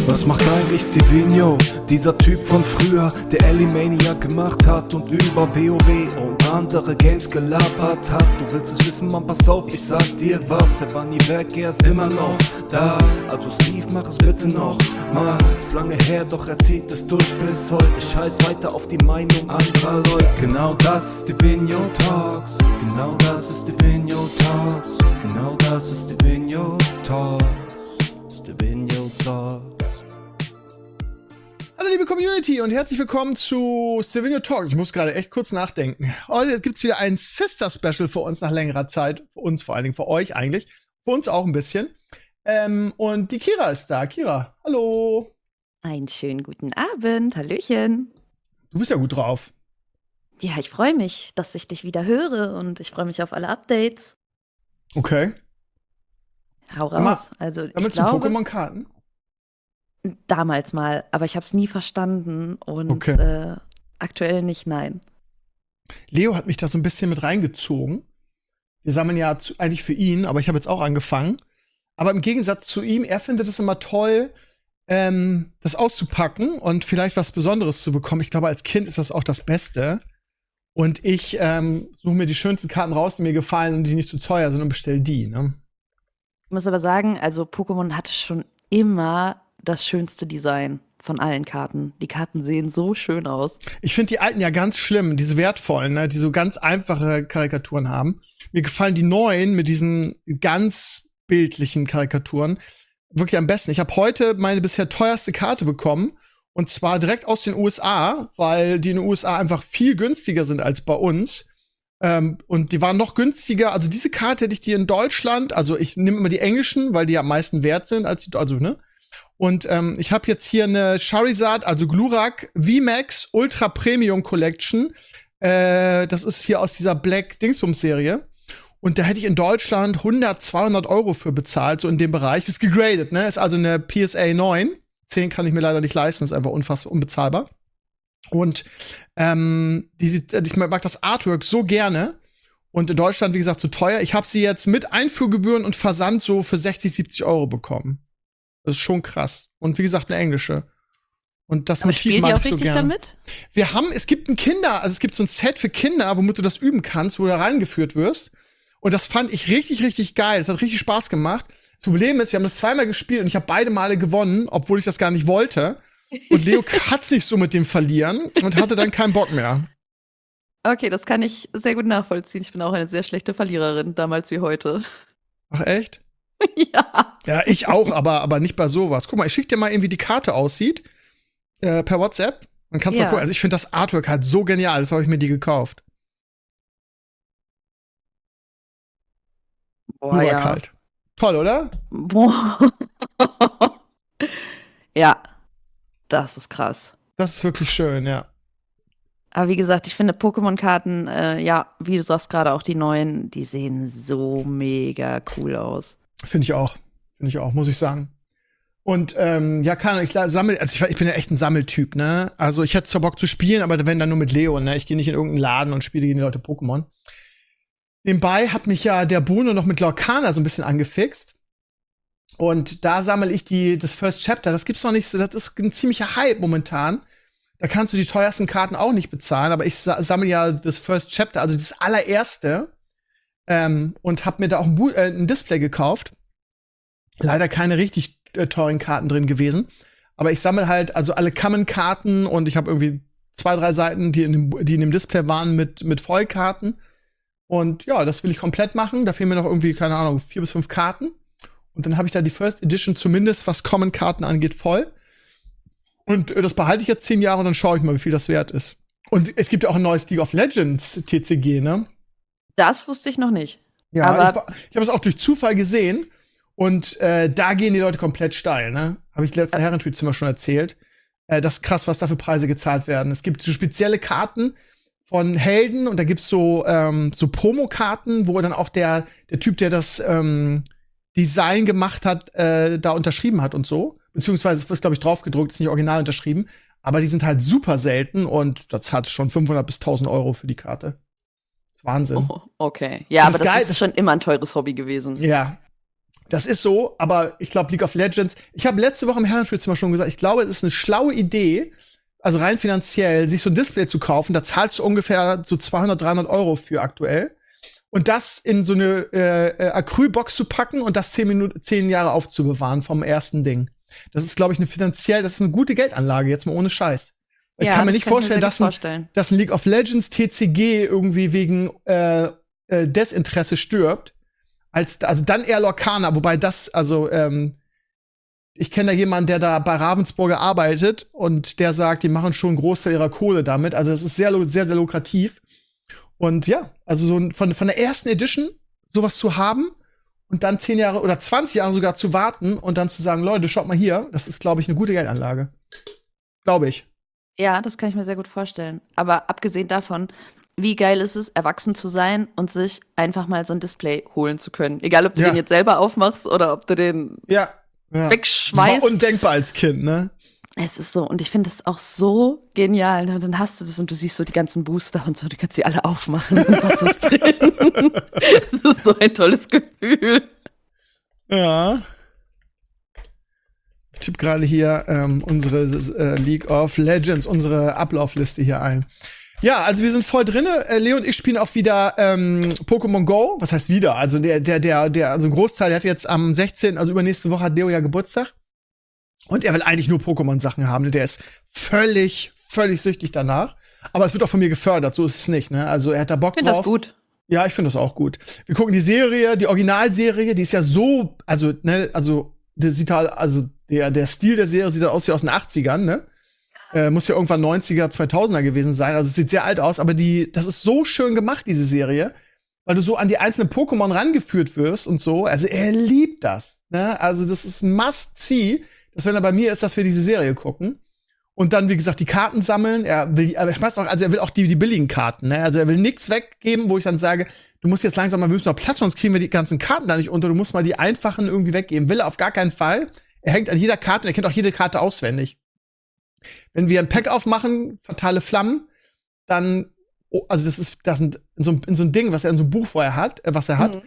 Was macht eigentlich Stevino, dieser Typ von früher, der Elimaniac gemacht hat und über WoW und andere Games gelabert hat? Du willst es wissen, Mann, pass auf, ich sag dir was. Er war nie weg, er ist immer noch da. Also Steve, mach es bitte noch mal. Ist lange her, doch er zieht es durch bis heute. Ich scheiß weiter auf die Meinung anderer Leute. Genau das ist Stevino Talks. Genau das ist Stevino Talks. Genau das ist Stevino Talks. Stevino Talks. Hallo liebe Community und herzlich willkommen zu Stevino Talks. Ich muss gerade echt kurz nachdenken. Heute gibt's wieder ein Sister-Special für uns nach längerer Zeit. Für uns vor allen Dingen, für euch eigentlich. Für uns auch ein bisschen. Und die Kira ist da. Kira, hallo. Einen schönen guten Abend, hallöchen. Du bist ja gut drauf. Ja, ich freue mich, dass ich dich wieder höre und ich freue mich auf alle Updates. Okay. Hau Sag mal, raus. Also ich Sammelst du glaube, Pokémon-Karten? damals mal, aber ich habe es nie verstanden und Okay. aktuell nicht, nein. Leo hat mich da so ein bisschen mit reingezogen. Wir sammeln ja eigentlich für ihn, aber ich habe jetzt auch angefangen. Aber im Gegensatz zu ihm, er findet es immer toll, das auszupacken und vielleicht was Besonderes zu bekommen. Ich glaube, als Kind ist das auch das Beste. Und ich suche mir die schönsten Karten raus, die mir gefallen und die nicht zu teuer sind und bestell die. Ne? Ich muss aber sagen, also Pokémon hatte schon immer das schönste Design von allen Karten. Die Karten sehen so schön aus. Ich finde die alten ja ganz schlimm, diese wertvollen, ne, die so ganz einfache Karikaturen haben. Mir gefallen die neuen mit diesen ganz bildlichen Karikaturen wirklich am besten. Ich habe heute meine bisher teuerste Karte bekommen und zwar direkt aus den USA, weil die in den USA einfach viel günstiger sind als bei uns. Und die waren noch günstiger. Also diese Karte hätte ich die in Deutschland, also ich nehme immer die englischen, weil die am meisten wert sind als die, also ne. Und ich habe jetzt hier eine Charizard, also Glurak VMAX Ultra Premium Collection. Das ist hier aus dieser Black Dingsbums Serie. Und da hätte ich in Deutschland 100, 200 Euro für bezahlt, so in dem Bereich. Ist gegradet, ne? Ist also eine PSA 9. 10 kann ich mir leider nicht leisten, ist einfach unfassbar unbezahlbar. Und ich mag das Artwork so gerne. Und in Deutschland, wie gesagt, zu teuer. Ich habe sie jetzt mit Einfuhrgebühren und Versand so für 60, 70 Euro bekommen. Das ist schon krass. Und wie gesagt, eine englische. Und das Aber Motiv spielt ihr mag auch ich so richtig gerne. damit? Es gibt es gibt so ein Set für Kinder, womit du das üben kannst, wo du da reingeführt wirst. Und das fand ich richtig, richtig geil. Das hat richtig Spaß gemacht. Das Problem ist, wir haben das zweimal gespielt und ich habe beide Male gewonnen, obwohl ich das gar nicht wollte. Und Leo hat's nicht so mit dem Verlieren und hatte dann keinen Bock mehr. Okay, das kann ich sehr gut nachvollziehen. Ich bin auch eine sehr schlechte Verliererin, damals wie heute. Ach, echt? Ja. Ja, ich auch, aber nicht bei sowas. Guck mal, ich schick dir mal eben, wie die Karte aussieht. Per WhatsApp. Dann kannst du mal Ja. gucken. Also ich finde das Artwork halt so genial, deshalb habe ich mir die gekauft. Boah, Glurak ja. halt. Toll, oder? Boah. Ja, das ist krass. Das ist wirklich schön, ja. Aber wie gesagt, ich finde Pokémon-Karten, ja, wie du sagst gerade, auch die neuen, die sehen so mega cool aus. Finde ich auch. Finde ich auch, muss ich sagen. Und ja, keine Ahnung, ich bin ja echt ein Sammeltyp, ne? Also ich hätte zwar Bock zu spielen, aber wenn dann nur mit Leo, ne? Ich gehe nicht in irgendeinen Laden und spiele gegen die Leute Pokémon. Nebenbei hat mich ja der Bruno noch mit Lorcana so ein bisschen angefixt. Und da sammle ich das First Chapter. Das gibt's noch nicht so, das ist ein ziemlicher Hype momentan. Da kannst du die teuersten Karten auch nicht bezahlen, aber ich sammle ja das First Chapter, also das allererste. Und hab mir da auch ein Display gekauft. Leider keine richtig teuren Karten drin gewesen. Aber ich sammle halt also alle Common-Karten und ich habe irgendwie 2, 3 Seiten, die in dem Display waren mit Vollkarten. Und ja, das will ich komplett machen. Da fehlen mir noch irgendwie, keine Ahnung, 4 bis 5 Karten. Und dann habe ich da die First Edition zumindest, was Common-Karten angeht, voll. Und das behalte ich jetzt 10 Jahre und dann schaue ich mal, wie viel das wert ist. Und es gibt ja auch ein neues League of Legends TCG, ne? Das wusste ich noch nicht. Ja, Aber ich habe es auch durch Zufall gesehen. Und da gehen die Leute komplett steil, ne? Habe ich letzten Herrentweet-Zimmer schon erzählt. Das ist krass, was da für Preise gezahlt werden. Es gibt so spezielle Karten von Helden und da gibt's so Promokarten, wo dann auch der Typ, der das Design gemacht hat, da unterschrieben hat und so. Beziehungsweise es ist, glaube ich, draufgedruckt, ist nicht original unterschrieben. Aber die sind halt super selten und das hat schon 500 bis 1000 Euro für die Karte. Das ist Wahnsinn. oh, okay. Ja, Das aber ist geil, das ist schon immer ein teures Hobby gewesen. Ja. Das ist so, aber ich glaube, League of Legends, ich habe letzte Woche im Herrenspielzimmer schon gesagt, ich glaube, es ist eine schlaue Idee, also rein finanziell, sich so ein Display zu kaufen. Da zahlst du ungefähr so 200, 300 Euro für aktuell. Und das in so eine Acrylbox zu packen und das 10 Jahre aufzubewahren vom ersten Ding. Das ist, glaube ich, das ist eine gute Geldanlage, jetzt mal ohne Scheiß. Ich kann mir nicht vorstellen, dass ein League of Legends TCG irgendwie wegen Desinteresse stirbt. Also dann eher Lorcana, wobei das, ich kenne da jemanden, der da bei Ravensburger arbeitet und der sagt, die machen schon einen Großteil ihrer Kohle damit. Also das ist sehr, sehr, sehr lukrativ. Und ja, also so von der ersten Edition sowas zu haben und dann 10 Jahre oder 20 Jahre sogar zu warten und dann zu sagen, Leute, schaut mal hier, das ist, glaube ich, eine gute Geldanlage. Glaube ich. Ja, das kann ich mir sehr gut vorstellen. Aber abgesehen davon, wie geil ist es, erwachsen zu sein und sich einfach mal so ein Display holen zu können. Egal, ob du den jetzt selber aufmachst oder ob du den wegschmeißt. War undenkbar als Kind, ne? Es ist so, und ich finde das auch so genial. Ne? Dann hast du das und du siehst so die ganzen Booster und so, du kannst sie alle aufmachen und was ist drin. Das ist so ein tolles Gefühl. Ja. Ich tippe gerade hier unsere League of Legends, unsere Ablaufliste hier ein. Ja, also wir sind voll drinne. Leo und ich spielen auch wieder Pokémon Go. Was heißt wieder? Also also ein Großteil, der hat jetzt am 16., also übernächste Woche hat Leo ja Geburtstag. Und er will eigentlich nur Pokémon-Sachen haben. Der ist völlig süchtig danach. Aber es wird auch von mir gefördert, so ist es nicht, ne? Also er hat da Bock drauf. Ich finde das gut. Ja, ich finde das auch gut. Wir gucken die Serie, die Originalserie, die ist ja so, der sieht halt, also der Stil der Serie sieht halt aus wie aus den 80ern, ne? Muss ja irgendwann 90er, 2000er gewesen sein. Also es sieht sehr alt aus, aber das ist so schön gemacht, diese Serie, weil du so an die einzelnen Pokémon rangeführt wirst und so. Also er liebt das, ne? Also das ist Must-See, dass wenn er bei mir ist, dass wir diese Serie gucken. Und dann, wie gesagt, die Karten sammeln. Er will auch die billigen Karten, ne? Also er will nichts weggeben, wo ich dann sage, du musst jetzt langsam mal, wir müssen mal Platz, sonst kriegen wir die ganzen Karten da nicht unter. Du musst mal die einfachen irgendwie weggeben. Will er auf gar keinen Fall. Er hängt an jeder Karte und er kennt auch jede Karte auswendig. Wenn wir ein Pack aufmachen, fatale Flammen, dann, also das sind in so ein Ding, was er in so einem Buch vorher hat, da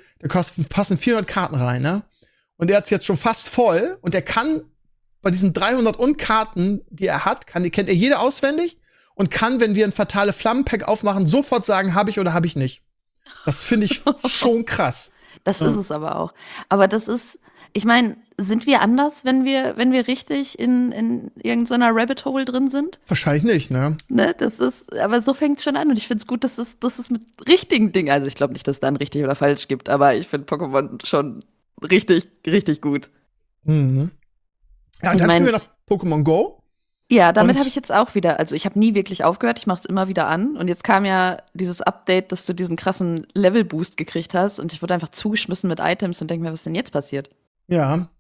passen 400 Karten rein, ne? Und er hat's jetzt schon fast voll und er kann bei diesen 300 und Karten, die er hat, kennt er jede auswendig und kann, wenn wir ein fatale Flammen-Pack aufmachen, sofort sagen, habe ich oder habe ich nicht. Das finde ich schon krass. Das ist es aber auch. Aber das ist, ich meine, sind wir anders, wenn wir richtig in irgendeiner Rabbit Hole drin sind? Wahrscheinlich nicht, ne? Aber so fängt es schon an und ich finde es gut, dass es mit richtigen Dingen, also ich glaube nicht, dass es da ein richtig oder falsch gibt, aber ich finde Pokémon schon richtig, richtig gut. Mhm. Ja, und dann spielen wir noch Pokémon Go. Ja, damit habe ich jetzt auch wieder, also ich habe nie wirklich aufgehört, ich mache es immer wieder an und jetzt kam ja dieses Update, dass du diesen krassen Level-Boost gekriegt hast und ich wurde einfach zugeschmissen mit Items und denke mir, was ist denn jetzt passiert? Ja.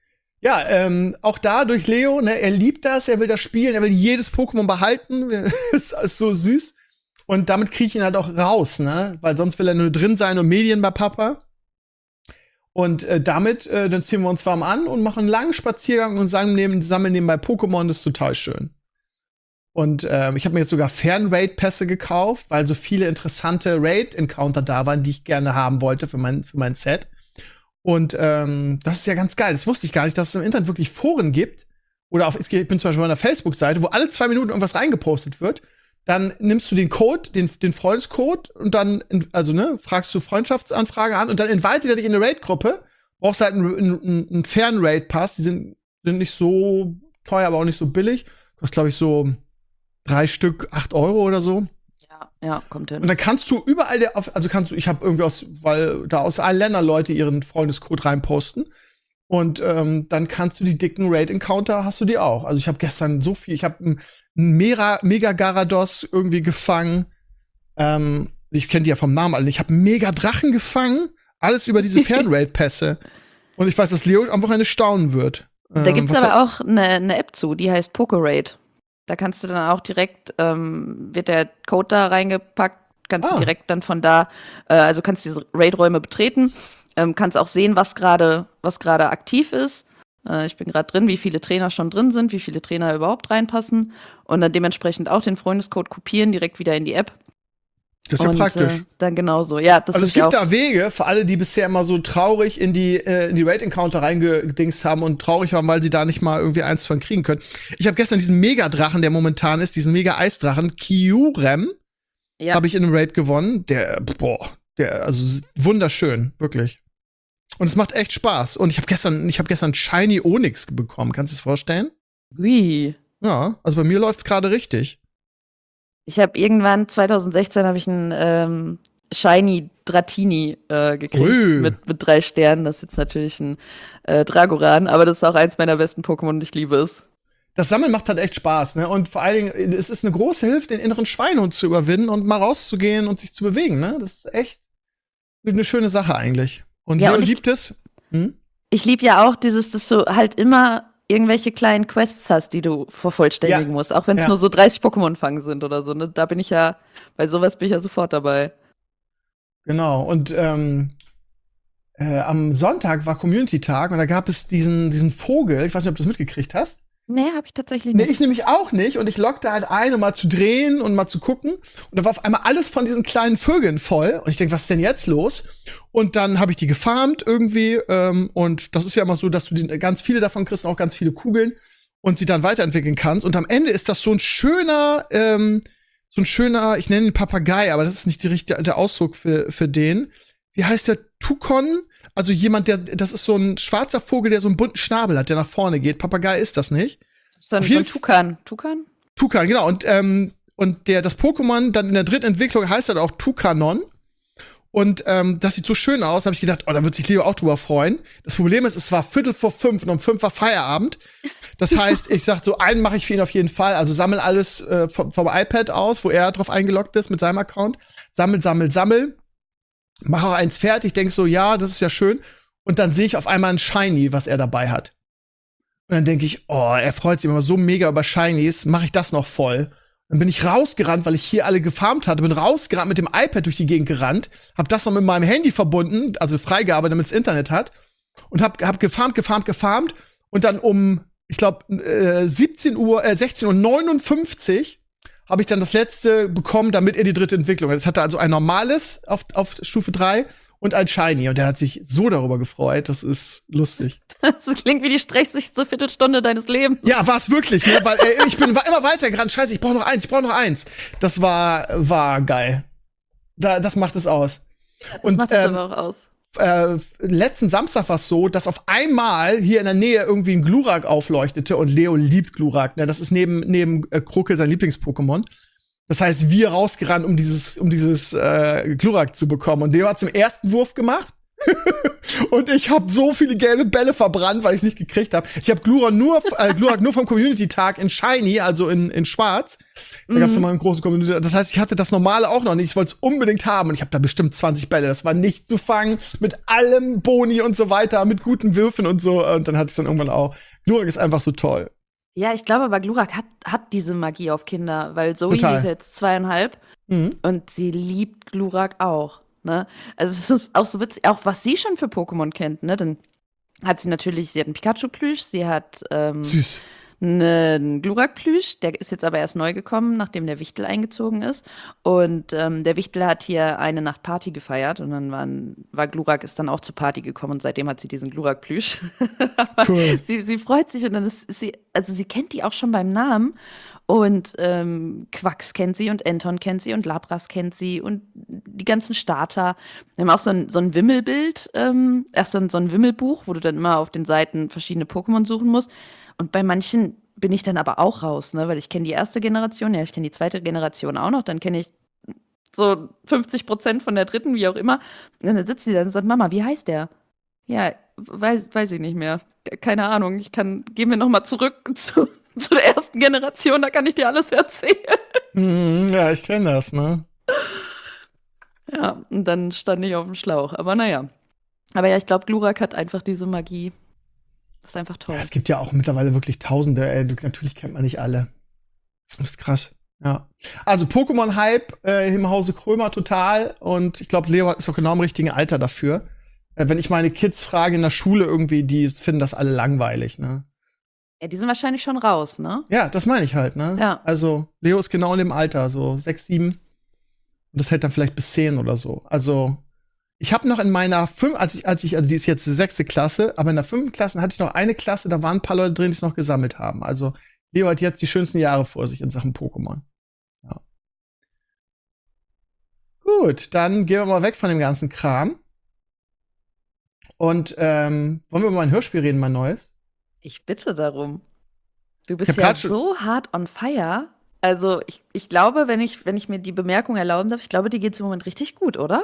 Ja, auch da durch Leo, ne, er liebt das, er will das spielen, er will jedes Pokémon behalten, ist so süß. Und damit kriege ich ihn halt auch raus, ne, weil sonst will er nur drin sein und Medien bei Papa. Und dann ziehen wir uns warm an und machen einen langen Spaziergang und sammeln nebenbei Pokémon, das ist total schön. Und ich habe mir jetzt sogar Fern-Raid-Pässe gekauft, weil so viele interessante Raid-Encounter da waren, die ich gerne haben wollte für mein Set. Und das ist ja ganz geil. Das wusste ich gar nicht, dass es im Internet wirklich Foren gibt. Oder ich bin zum Beispiel auf einer Facebook-Seite, wo alle 2 Minuten irgendwas reingepostet wird. Dann nimmst du den Code, den Freundescode und dann, fragst du Freundschaftsanfrage an und dann invitet er dich in eine Raid-Gruppe. Brauchst halt einen fairen Raid-Pass. Die sind nicht so teuer, aber auch nicht so billig. Kostet, glaube ich, so 3 Stück 8 Euro oder so. Ja, kommt hin. Und dann kannst du überall, ich habe irgendwie weil da aus allen Ländern Leute ihren Freundescode reinposten. Und dann kannst du die dicken Raid-Encounter, hast du die auch. Also ich habe gestern so viel, ich habe einen Mega Garados irgendwie gefangen. Ich kenne die ja vom Namen alle. Ich habe einen Mega Drachen gefangen. Alles über diese Fern-Raid-Pässe. Und ich weiß, dass Leo am Wochenende staunen wird. Da gibt's aber auch eine App zu, die heißt PokéRaid. Da kannst du dann auch direkt, wird der Code da reingepackt, kannst du direkt dann von da, also kannst diese Raid-Räume betreten, kannst auch sehen, was gerade aktiv ist. Ich bin gerade drin, wie viele Trainer schon drin sind, wie viele Trainer überhaupt reinpassen und dann dementsprechend auch den Freundescode kopieren, direkt wieder in die App Das ist ja praktisch. Dann genauso. Ja, das also es ist ja gibt auch. da Wege für alle, die bisher immer so traurig in die Raid-Encounter reingedingst haben und traurig waren, weil sie da nicht mal irgendwie eins von kriegen können. Ich habe gestern diesen Mega-Drachen, der momentan ist, diesen Mega-Eisdrachen, Kyurem, habe ich in einem Raid gewonnen. Der also wunderschön, wirklich. Und es macht echt Spaß. Und ich habe gestern Shiny Onyx bekommen. Kannst du es vorstellen? Wie? Ja, also bei mir läuft's gerade richtig. Ich habe irgendwann 2016 habe ich einen Shiny Dratini gekriegt mit 3 Sternen. Das ist jetzt natürlich ein Dragoran, aber das ist auch eins meiner besten Pokémon und ich liebe es. Das Sammeln macht halt echt Spaß, ne? Und vor allen Dingen, es ist eine große Hilfe, den inneren Schweinehund zu überwinden und mal rauszugehen und sich zu bewegen, ne? Das ist echt eine schöne Sache eigentlich. Und Ja, Leo und liebt es. Ich liebe ja auch dieses, dass du halt immer irgendwelche kleinen Quests hast, die du vervollständigen musst, auch wenn es nur so 30 Pokémon fangen sind oder so, ne? Da bin ich ja, bei sowas bin ich ja sofort dabei. Genau, und am Sonntag war Community-Tag und da gab es diesen Vogel, ich weiß nicht, ob du das mitgekriegt hast. Nee, habe ich tatsächlich Nee, nicht. ich nämlich auch nicht. Und ich lockte halt ein, um mal zu drehen und mal zu gucken. Und da war auf einmal alles von diesen kleinen Vögeln voll. Und ich denke, was ist denn jetzt los? Und dann habe ich die gefarmt irgendwie. Und das ist ja immer so, dass du ganz viele davon kriegst und auch ganz viele Kugeln und sie dann weiterentwickeln kannst. Und am Ende ist das so ein schöner, ich nenne ihn Papagei, aber das ist nicht der Ausdruck für den. Wie heißt der? Tukon? Also jemand, das ist so ein schwarzer Vogel, der so einen bunten Schnabel hat, der nach vorne geht. Papagei ist das nicht. Das ist dann so ein Tukan. Tukan? Tukan, genau. Und das Pokémon dann in der dritten Entwicklung heißt halt auch Tukanon. Und das sieht so schön aus, habe ich gedacht, da wird sich Leo auch drüber freuen. Das Problem ist, es war 4:45 und um 5 war Feierabend. Das heißt, ich sag so, einen mache ich für ihn auf jeden Fall. Also sammel alles vom iPad aus, wo er drauf eingeloggt ist mit seinem Account. Sammel. Mach auch eins fertig, denk so, ja, das ist ja schön. Und dann sehe ich auf einmal ein Shiny, was er dabei hat. Und dann denke ich, er freut sich immer so mega über Shinies, mache ich das noch voll. Dann bin ich rausgerannt, weil ich hier alle gefarmt hatte, bin rausgerannt mit dem iPad durch die Gegend gerannt, hab das noch mit meinem Handy verbunden, also Freigabe, damit es Internet hat, und hab gefarmt und dann um, ich glaube, 16:59 Uhr habe ich dann das letzte bekommen, damit er die dritte Entwicklung hat. Es hatte also ein normales auf Stufe 3 und ein Shiny. Und der hat sich so darüber gefreut. Das ist lustig. Das klingt wie die stressigste Viertelstunde deines Lebens. Ja, war es wirklich, ne? Weil war immer weiter gerannt. Scheiße, ich brauche noch eins. Das war geil. Das macht es aus. Das macht es aber auch aus. Letzten Samstag war es so, dass auf einmal hier in der Nähe irgendwie ein Glurak aufleuchtete und Leo liebt Glurak. Ne? Das ist neben Kruckel sein Lieblings-Pokémon. Das heißt, wir rausgerannt, um dieses Glurak zu bekommen. Und Leo hat zum ersten Wurf gemacht. Und ich habe so viele gelbe Bälle verbrannt, weil ich es nicht gekriegt habe. Ich habe Glurak nur vom Community-Tag in Shiny, also in Schwarz. Da gab es nochmal eine große Community. Das heißt, ich hatte das Normale auch noch nicht. Ich wollte es unbedingt haben. Und ich habe da bestimmt 20 Bälle. Das war nicht zu fangen. Mit allem Boni und so weiter. Mit guten Würfen und so. Und dann hatte ich dann irgendwann auch. Glurak ist einfach so toll. Ja, ich glaube aber, Glurak hat diese Magie auf Kinder. Weil Zoe ist jetzt 2,5. Und sie liebt Glurak auch. Ne? Also es ist auch so witzig, auch was sie schon für Pokémon kennt, ne? Dann hat sie einen Pikachu-Plüsch, sie hat Süß. einen Glurak-Plüsch, der ist jetzt aber erst neu gekommen, nachdem der Wichtel eingezogen ist. Und der Wichtel hat hier eine Nacht Party gefeiert und dann war Glurak ist dann auch zur Party gekommen und seitdem hat sie diesen Glurak-Plüsch. Cool. sie freut sich und dann ist sie, also sie kennt die auch schon beim Namen. Und Quax kennt sie und Anton kennt sie und Lapras kennt sie und die ganzen Starter. Wir haben auch so ein Wimmelbild, so ein Wimmelbuch, wo du dann immer auf den Seiten verschiedene Pokémon suchen musst. Und bei manchen bin ich dann aber auch raus, ne? Weil ich kenne die erste Generation, ich kenne die zweite Generation auch noch, dann kenne ich so 50% von der dritten, wie auch immer. Und dann sitzt sie da und sagt, Mama, wie heißt der? Ja, weiß ich nicht mehr. Keine Ahnung, gehen wir noch mal zurück zu der ersten Generation, da kann ich dir alles erzählen. Ja, ich kenne das, ne? Ja, und dann stand ich auf dem Schlauch. Aber naja. Aber ja, ich glaube, Glurak hat einfach diese Magie. Das ist einfach toll. Ja, es gibt ja auch mittlerweile wirklich Tausende. Natürlich kennt man nicht alle. Das ist krass. Ja. Also Pokémon-Hype im Hause Krömer total. Und ich glaube, Leo ist auch genau im richtigen Alter dafür. Wenn ich meine Kids frage in der Schule irgendwie, die finden das alle langweilig, ne? Ja, die sind wahrscheinlich schon raus, ne? Ja, das meine ich halt, ne? Ja. Also, Leo ist genau in dem Alter, so 6, 7. Und das hält dann vielleicht bis 10 oder so. Also, ich habe noch in meiner also die ist jetzt die 6. Klasse, aber in der 5. Klasse hatte ich noch eine Klasse, da waren ein paar Leute drin, die es noch gesammelt haben. Also, Leo hat jetzt die schönsten Jahre vor sich in Sachen Pokémon. Ja. Gut, dann gehen wir mal weg von dem ganzen Kram. Und wollen wir über ein Hörspiel reden, mein neues? Ich bitte darum. Du bist ja so hart on fire. Also, ich glaube, wenn ich mir die Bemerkung erlauben darf, ich glaube, dir geht's im Moment richtig gut, oder?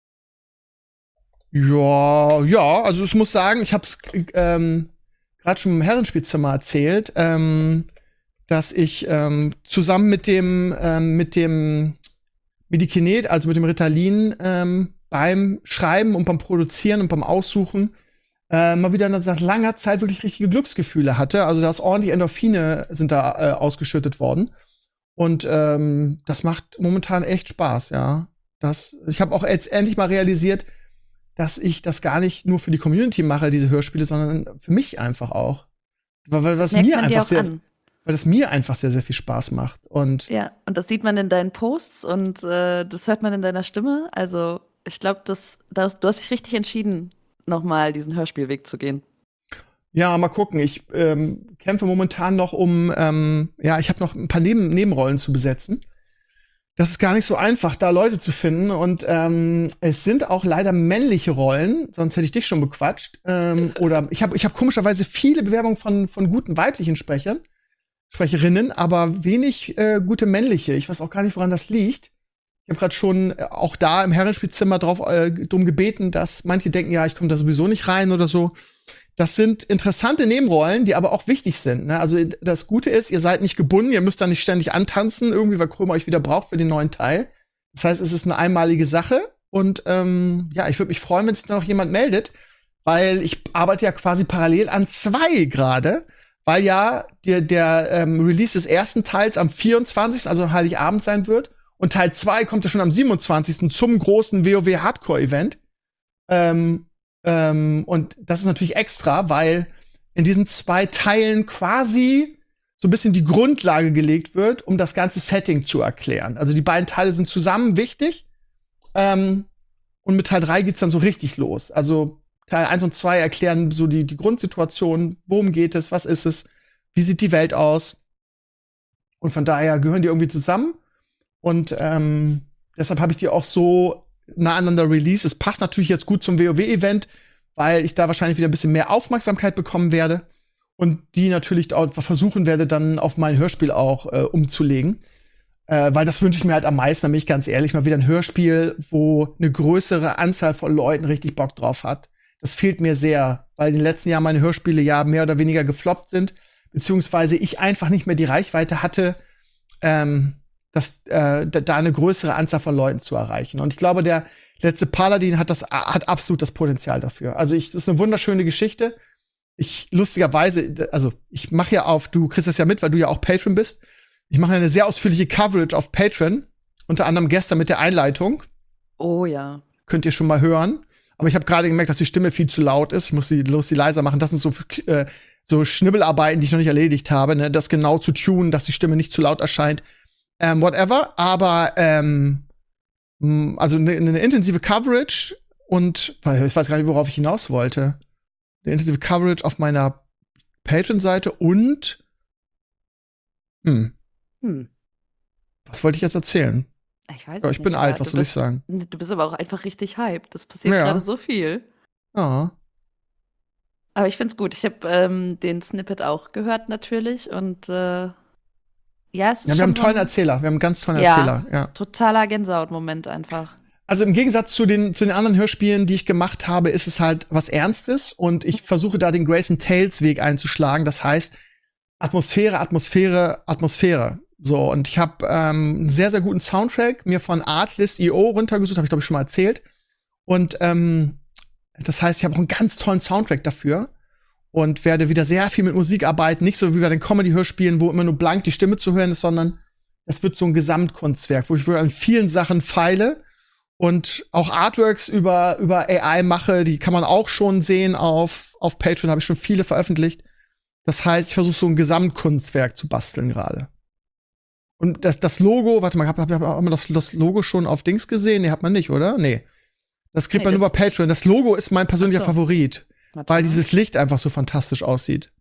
Ja, also ich muss sagen, ich hab's gerade schon im Herrenspielzimmer erzählt, dass ich zusammen mit dem Medikinet, also mit dem Ritalin, beim Schreiben und beim Produzieren und beim Aussuchen mal wieder nach langer Zeit wirklich richtige Glücksgefühle hatte. Also da ist ordentlich Endorphine sind da ausgeschüttet worden. Und das macht momentan echt Spaß, ja. Ich habe auch jetzt endlich mal realisiert, dass ich das gar nicht nur für die Community mache, diese Hörspiele, sondern für mich einfach auch. Weil das mir einfach sehr, sehr viel Spaß macht. Und ja, und das sieht man in deinen Posts und das hört man in deiner Stimme. Also ich glaube, du hast dich richtig entschieden, nochmal diesen Hörspielweg zu gehen. Ja, mal gucken. Ich kämpfe momentan noch ich habe noch ein paar Nebenrollen zu besetzen. Das ist gar nicht so einfach, da Leute zu finden. Und es sind auch leider männliche Rollen, sonst hätte ich dich schon bequatscht. Oder ich hab komischerweise viele Bewerbungen von guten weiblichen Sprecherinnen, aber wenig gute männliche. Ich weiß auch gar nicht, woran das liegt. Ich habe gerade schon auch da im Herrenspielzimmer drum gebeten, dass manche denken, ja, ich komme da sowieso nicht rein oder so. Das sind interessante Nebenrollen, die aber auch wichtig sind. Ne? Also das Gute ist, ihr seid nicht gebunden, ihr müsst da nicht ständig antanzen, irgendwie, weil Krömer euch wieder braucht für den neuen Teil. Das heißt, es ist eine einmalige Sache. Und ich würde mich freuen, wenn sich da noch jemand meldet, weil ich arbeite ja quasi parallel an 2 gerade, weil ja der Release des ersten Teils am 24., also Heiligabend sein wird. Und Teil 2 kommt ja schon am 27. zum großen WoW Hardcore-Event. Und das ist natürlich extra, weil in diesen 2 Teilen quasi so ein bisschen die Grundlage gelegt wird, um das ganze Setting zu erklären. Also die beiden Teile sind zusammen wichtig. Und mit Teil 3 geht's dann so richtig los. Also Teil 1 und 2 erklären so die Grundsituation, worum geht es, was ist es, wie sieht die Welt aus. Und von daher gehören die irgendwie zusammen. Und deshalb habe ich die auch so nah aneinander released. Es passt natürlich jetzt gut zum WoW-Event, weil ich da wahrscheinlich wieder ein bisschen mehr Aufmerksamkeit bekommen werde und die natürlich auch versuchen werde, dann auf mein Hörspiel auch umzulegen. Weil das wünsche ich mir halt am meisten, nämlich ganz ehrlich, mal wieder ein Hörspiel, wo eine größere Anzahl von Leuten richtig Bock drauf hat. Das fehlt mir sehr, weil in den letzten Jahren meine Hörspiele ja mehr oder weniger gefloppt sind, beziehungsweise ich einfach nicht mehr die Reichweite hatte, da eine größere Anzahl von Leuten zu erreichen. Und ich glaube, der letzte Paladin hat absolut das Potenzial dafür. Also das ist eine wunderschöne Geschichte. Lustigerweise, also ich mache ja du kriegst das ja mit, weil du ja auch Patron bist. Ich mache eine sehr ausführliche Coverage auf Patreon, unter anderem gestern mit der Einleitung. Oh ja. Könnt ihr schon mal hören. Aber ich habe gerade gemerkt, dass die Stimme viel zu laut ist. Ich muss sie leiser machen. Das sind so Schnibbelarbeiten, die ich noch nicht erledigt habe, ne? Das genau zu tunen, dass die Stimme nicht zu laut erscheint. Whatever, aber also eine intensive Coverage und ich weiß gar nicht, worauf ich hinaus wollte. Eine intensive Coverage auf meiner Patreon-Seite und was wollte ich jetzt erzählen? Ich weiß es ja, ich bin nicht, alt, was soll ich sagen? Du bist aber auch einfach richtig hyped. Das passiert gerade so viel. Ja. Aber ich find's gut. Ich habe den Snippet auch gehört natürlich und es ist wir haben einen tollen Erzähler. Wir haben einen ganz tollen Erzähler. Ja. Totaler Gänsehaut-Moment einfach. Also im Gegensatz zu den anderen Hörspielen, die ich gemacht habe, ist es halt was Ernstes und ich versuche da den Grayson Tales Weg einzuschlagen. Das heißt Atmosphäre, Atmosphäre, Atmosphäre. So, und ich habe einen sehr, sehr guten Soundtrack mir von Artlist.io runtergesucht, habe ich glaube ich schon mal erzählt. Und das heißt, ich habe auch einen ganz tollen Soundtrack dafür. Und werde wieder sehr viel mit Musik arbeiten. Nicht so wie bei den Comedy-Hörspielen, wo immer nur blank die Stimme zu hören ist, sondern das wird so ein Gesamtkunstwerk, wo ich an vielen Sachen feile und auch Artworks über AI mache. Die kann man auch schon sehen auf Patreon, habe ich schon viele veröffentlicht. Das heißt, ich versuche so ein Gesamtkunstwerk zu basteln gerade. Und das Logo, warte mal, hat man das Logo schon auf Dings gesehen? Nee, hat man nicht, oder? Nee. Das kriegt man nur bei Patreon. Das Logo ist mein persönlicher Favorit, weil dieses Licht einfach so fantastisch aussieht.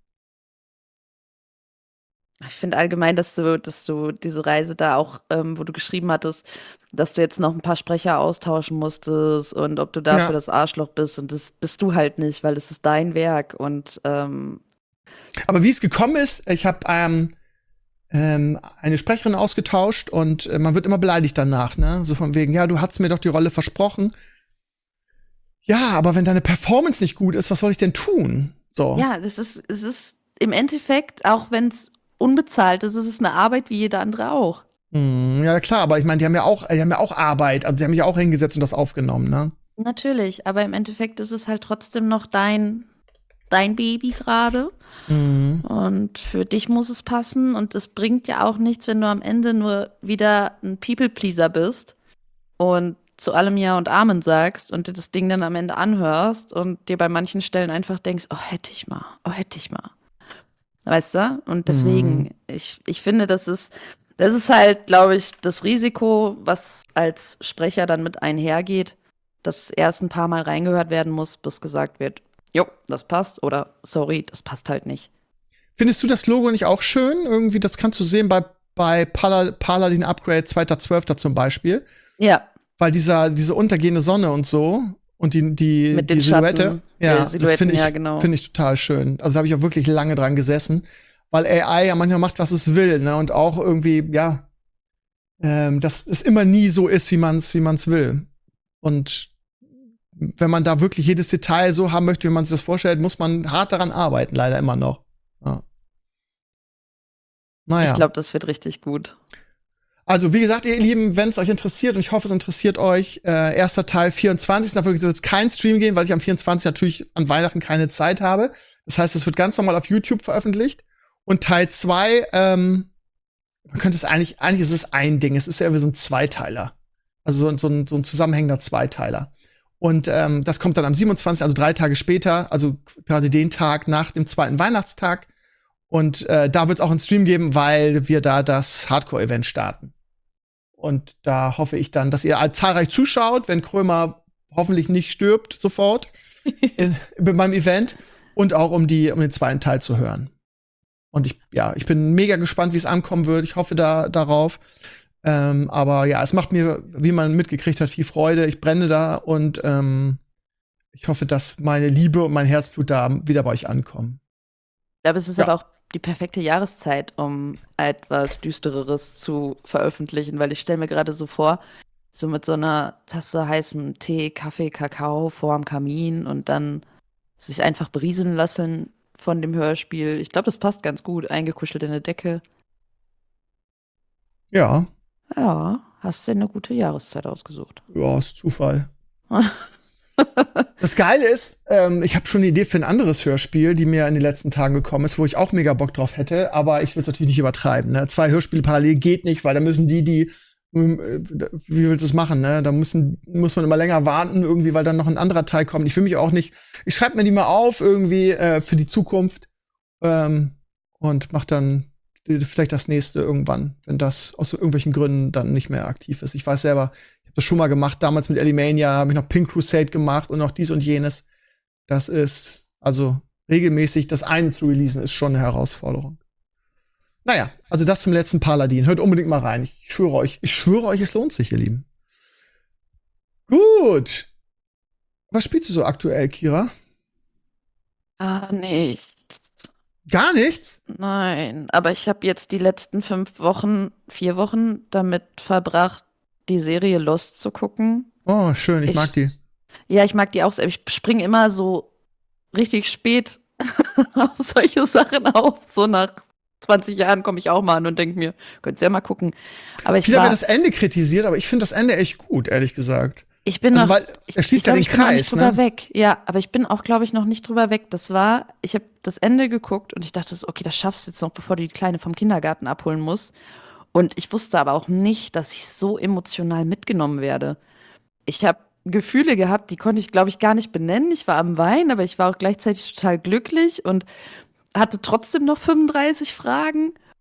Ich finde allgemein, dass du diese Reise da auch, wo du geschrieben hattest, dass du jetzt noch ein paar Sprecher austauschen musstest und ob du dafür das Arschloch bist. Und das bist du halt nicht, weil es ist dein Werk. Und aber wie es gekommen ist, ich habe eine Sprecherin ausgetauscht und man wird immer beleidigt danach, ne? So von wegen, ja, du hast mir doch die Rolle versprochen. Ja, aber wenn deine Performance nicht gut ist, was soll ich denn tun? So. Ja, es ist im Endeffekt, auch wenn es unbezahlt ist, es ist eine Arbeit wie jede andere auch. Ja, klar, aber ich meine, die haben ja auch Arbeit, also die haben mich auch hingesetzt und das aufgenommen, ne? Natürlich, aber im Endeffekt ist es halt trotzdem noch dein Baby gerade. Und für dich muss es passen. Und es bringt ja auch nichts, wenn du am Ende nur wieder ein People-Pleaser bist und zu allem Ja und Amen sagst und dir das Ding dann am Ende anhörst und dir bei manchen Stellen einfach denkst, oh, hätte ich mal. Weißt du? Und deswegen, ich finde, das ist halt, glaube ich, das Risiko, was als Sprecher dann mit einhergeht, dass erst ein paar Mal reingehört werden muss, bis gesagt wird, jo, das passt oder sorry, das passt halt nicht. Findest du das Logo nicht auch schön? Irgendwie, das kannst du sehen bei Paladin Upgrade 2.12. zum Beispiel. Ja. Weil diese untergehende Sonne und so und die mit den Silhouette, Schatten, das finde ich, genau. Find ich total schön. Also da habe ich auch wirklich lange dran gesessen, weil AI ja manchmal macht, was es will, ne? Und auch irgendwie, ja, dass es immer nie so ist, wie man's will. Und wenn man da wirklich jedes Detail so haben möchte, wie man sich das vorstellt, muss man hart daran arbeiten, leider immer noch. Ja. Naja. Ich glaube, das wird richtig gut. Also, wie gesagt, ihr Lieben, wenn es euch interessiert, und ich hoffe, es interessiert euch, erster Teil 24. Da wird es kein Stream gehen, weil ich am 24. natürlich an Weihnachten keine Zeit habe. Das heißt, es wird ganz normal auf YouTube veröffentlicht. Und Teil 2, man könnte es eigentlich ist es ein Ding. Es ist ja wie so ein Zweiteiler. Also so ein zusammenhängender Zweiteiler. Und das kommt dann am 27., also 3 Tage später, also quasi den Tag nach dem zweiten Weihnachtstag. Und da wird es auch einen Stream geben, weil wir da das Hardcore-Event starten. Und da hoffe ich dann, dass ihr zahlreich zuschaut, wenn Krömer hoffentlich nicht stirbt sofort bei meinem Event. Und auch um den zweiten Teil zu hören. Und ich bin mega gespannt, wie es ankommen wird. Ich hoffe darauf. Aber ja, es macht mir, wie man mitgekriegt hat, viel Freude. Ich brenne da und ich hoffe, dass meine Liebe und mein Herzblut da wieder bei euch ankommen. Ich glaube, es ist aber auch die perfekte Jahreszeit, um etwas Düstereres zu veröffentlichen, weil ich stelle mir gerade so vor, so mit so einer Tasse heißem Tee, Kaffee, Kakao vorm Kamin und dann sich einfach berieseln lassen von dem Hörspiel. Ich glaube, das passt ganz gut, eingekuschelt in der Decke. Ja. Ja, hast du eine gute Jahreszeit ausgesucht. Ja, ist Zufall. Das Geile ist, ich habe schon eine Idee für ein anderes Hörspiel, die mir in den letzten Tagen gekommen ist, wo ich auch mega Bock drauf hätte, aber ich will es natürlich nicht übertreiben. Ne? 2 Hörspiele parallel geht nicht, weil da müssen wie willst du es machen, ne? Da muss man immer länger warten, irgendwie, weil dann noch ein anderer Teil kommt. Ich will mich auch nicht, ich schreibe mir die mal auf, irgendwie, für die Zukunft, und mach dann vielleicht das nächste irgendwann, wenn das aus irgendwelchen Gründen dann nicht mehr aktiv ist. Ich weiß selber, ich habe das schon mal gemacht, damals mit Alimania, habe ich noch Pink Crusade gemacht und noch dies und jenes. Das ist, also regelmäßig das eine zu releasen, ist schon eine Herausforderung. Naja, also das zum letzten Paladin. Hört unbedingt mal rein. Ich schwöre euch, es lohnt sich, ihr Lieben. Gut. Was spielst du so aktuell, Kira? Nichts. Gar nichts? Nein, aber ich habe jetzt die letzten 4 Wochen damit verbracht, die Serie Lost zu gucken. Oh, schön, ich mag die. Ja, ich mag die auch sehr. Ich springe immer so richtig spät auf solche Sachen auf. So nach 20 Jahren komme ich auch mal an und denke mir, könnt ihr ja mal gucken. Aber Viele haben das Ende kritisiert, aber ich finde das Ende echt gut, ehrlich gesagt. Ich bin weil er schließt ja den Kreis, ne? Weg. Ja, aber ich bin auch, glaube ich, noch nicht drüber weg. Ich habe das Ende geguckt und ich dachte so, okay, das schaffst du jetzt noch, bevor du die Kleine vom Kindergarten abholen musst. Und ich wusste aber auch nicht, dass ich so emotional mitgenommen werde. Ich habe Gefühle gehabt, die konnte ich, glaube ich, gar nicht benennen. Ich war am Weinen, aber ich war auch gleichzeitig total glücklich und hatte trotzdem noch 35 Fragen.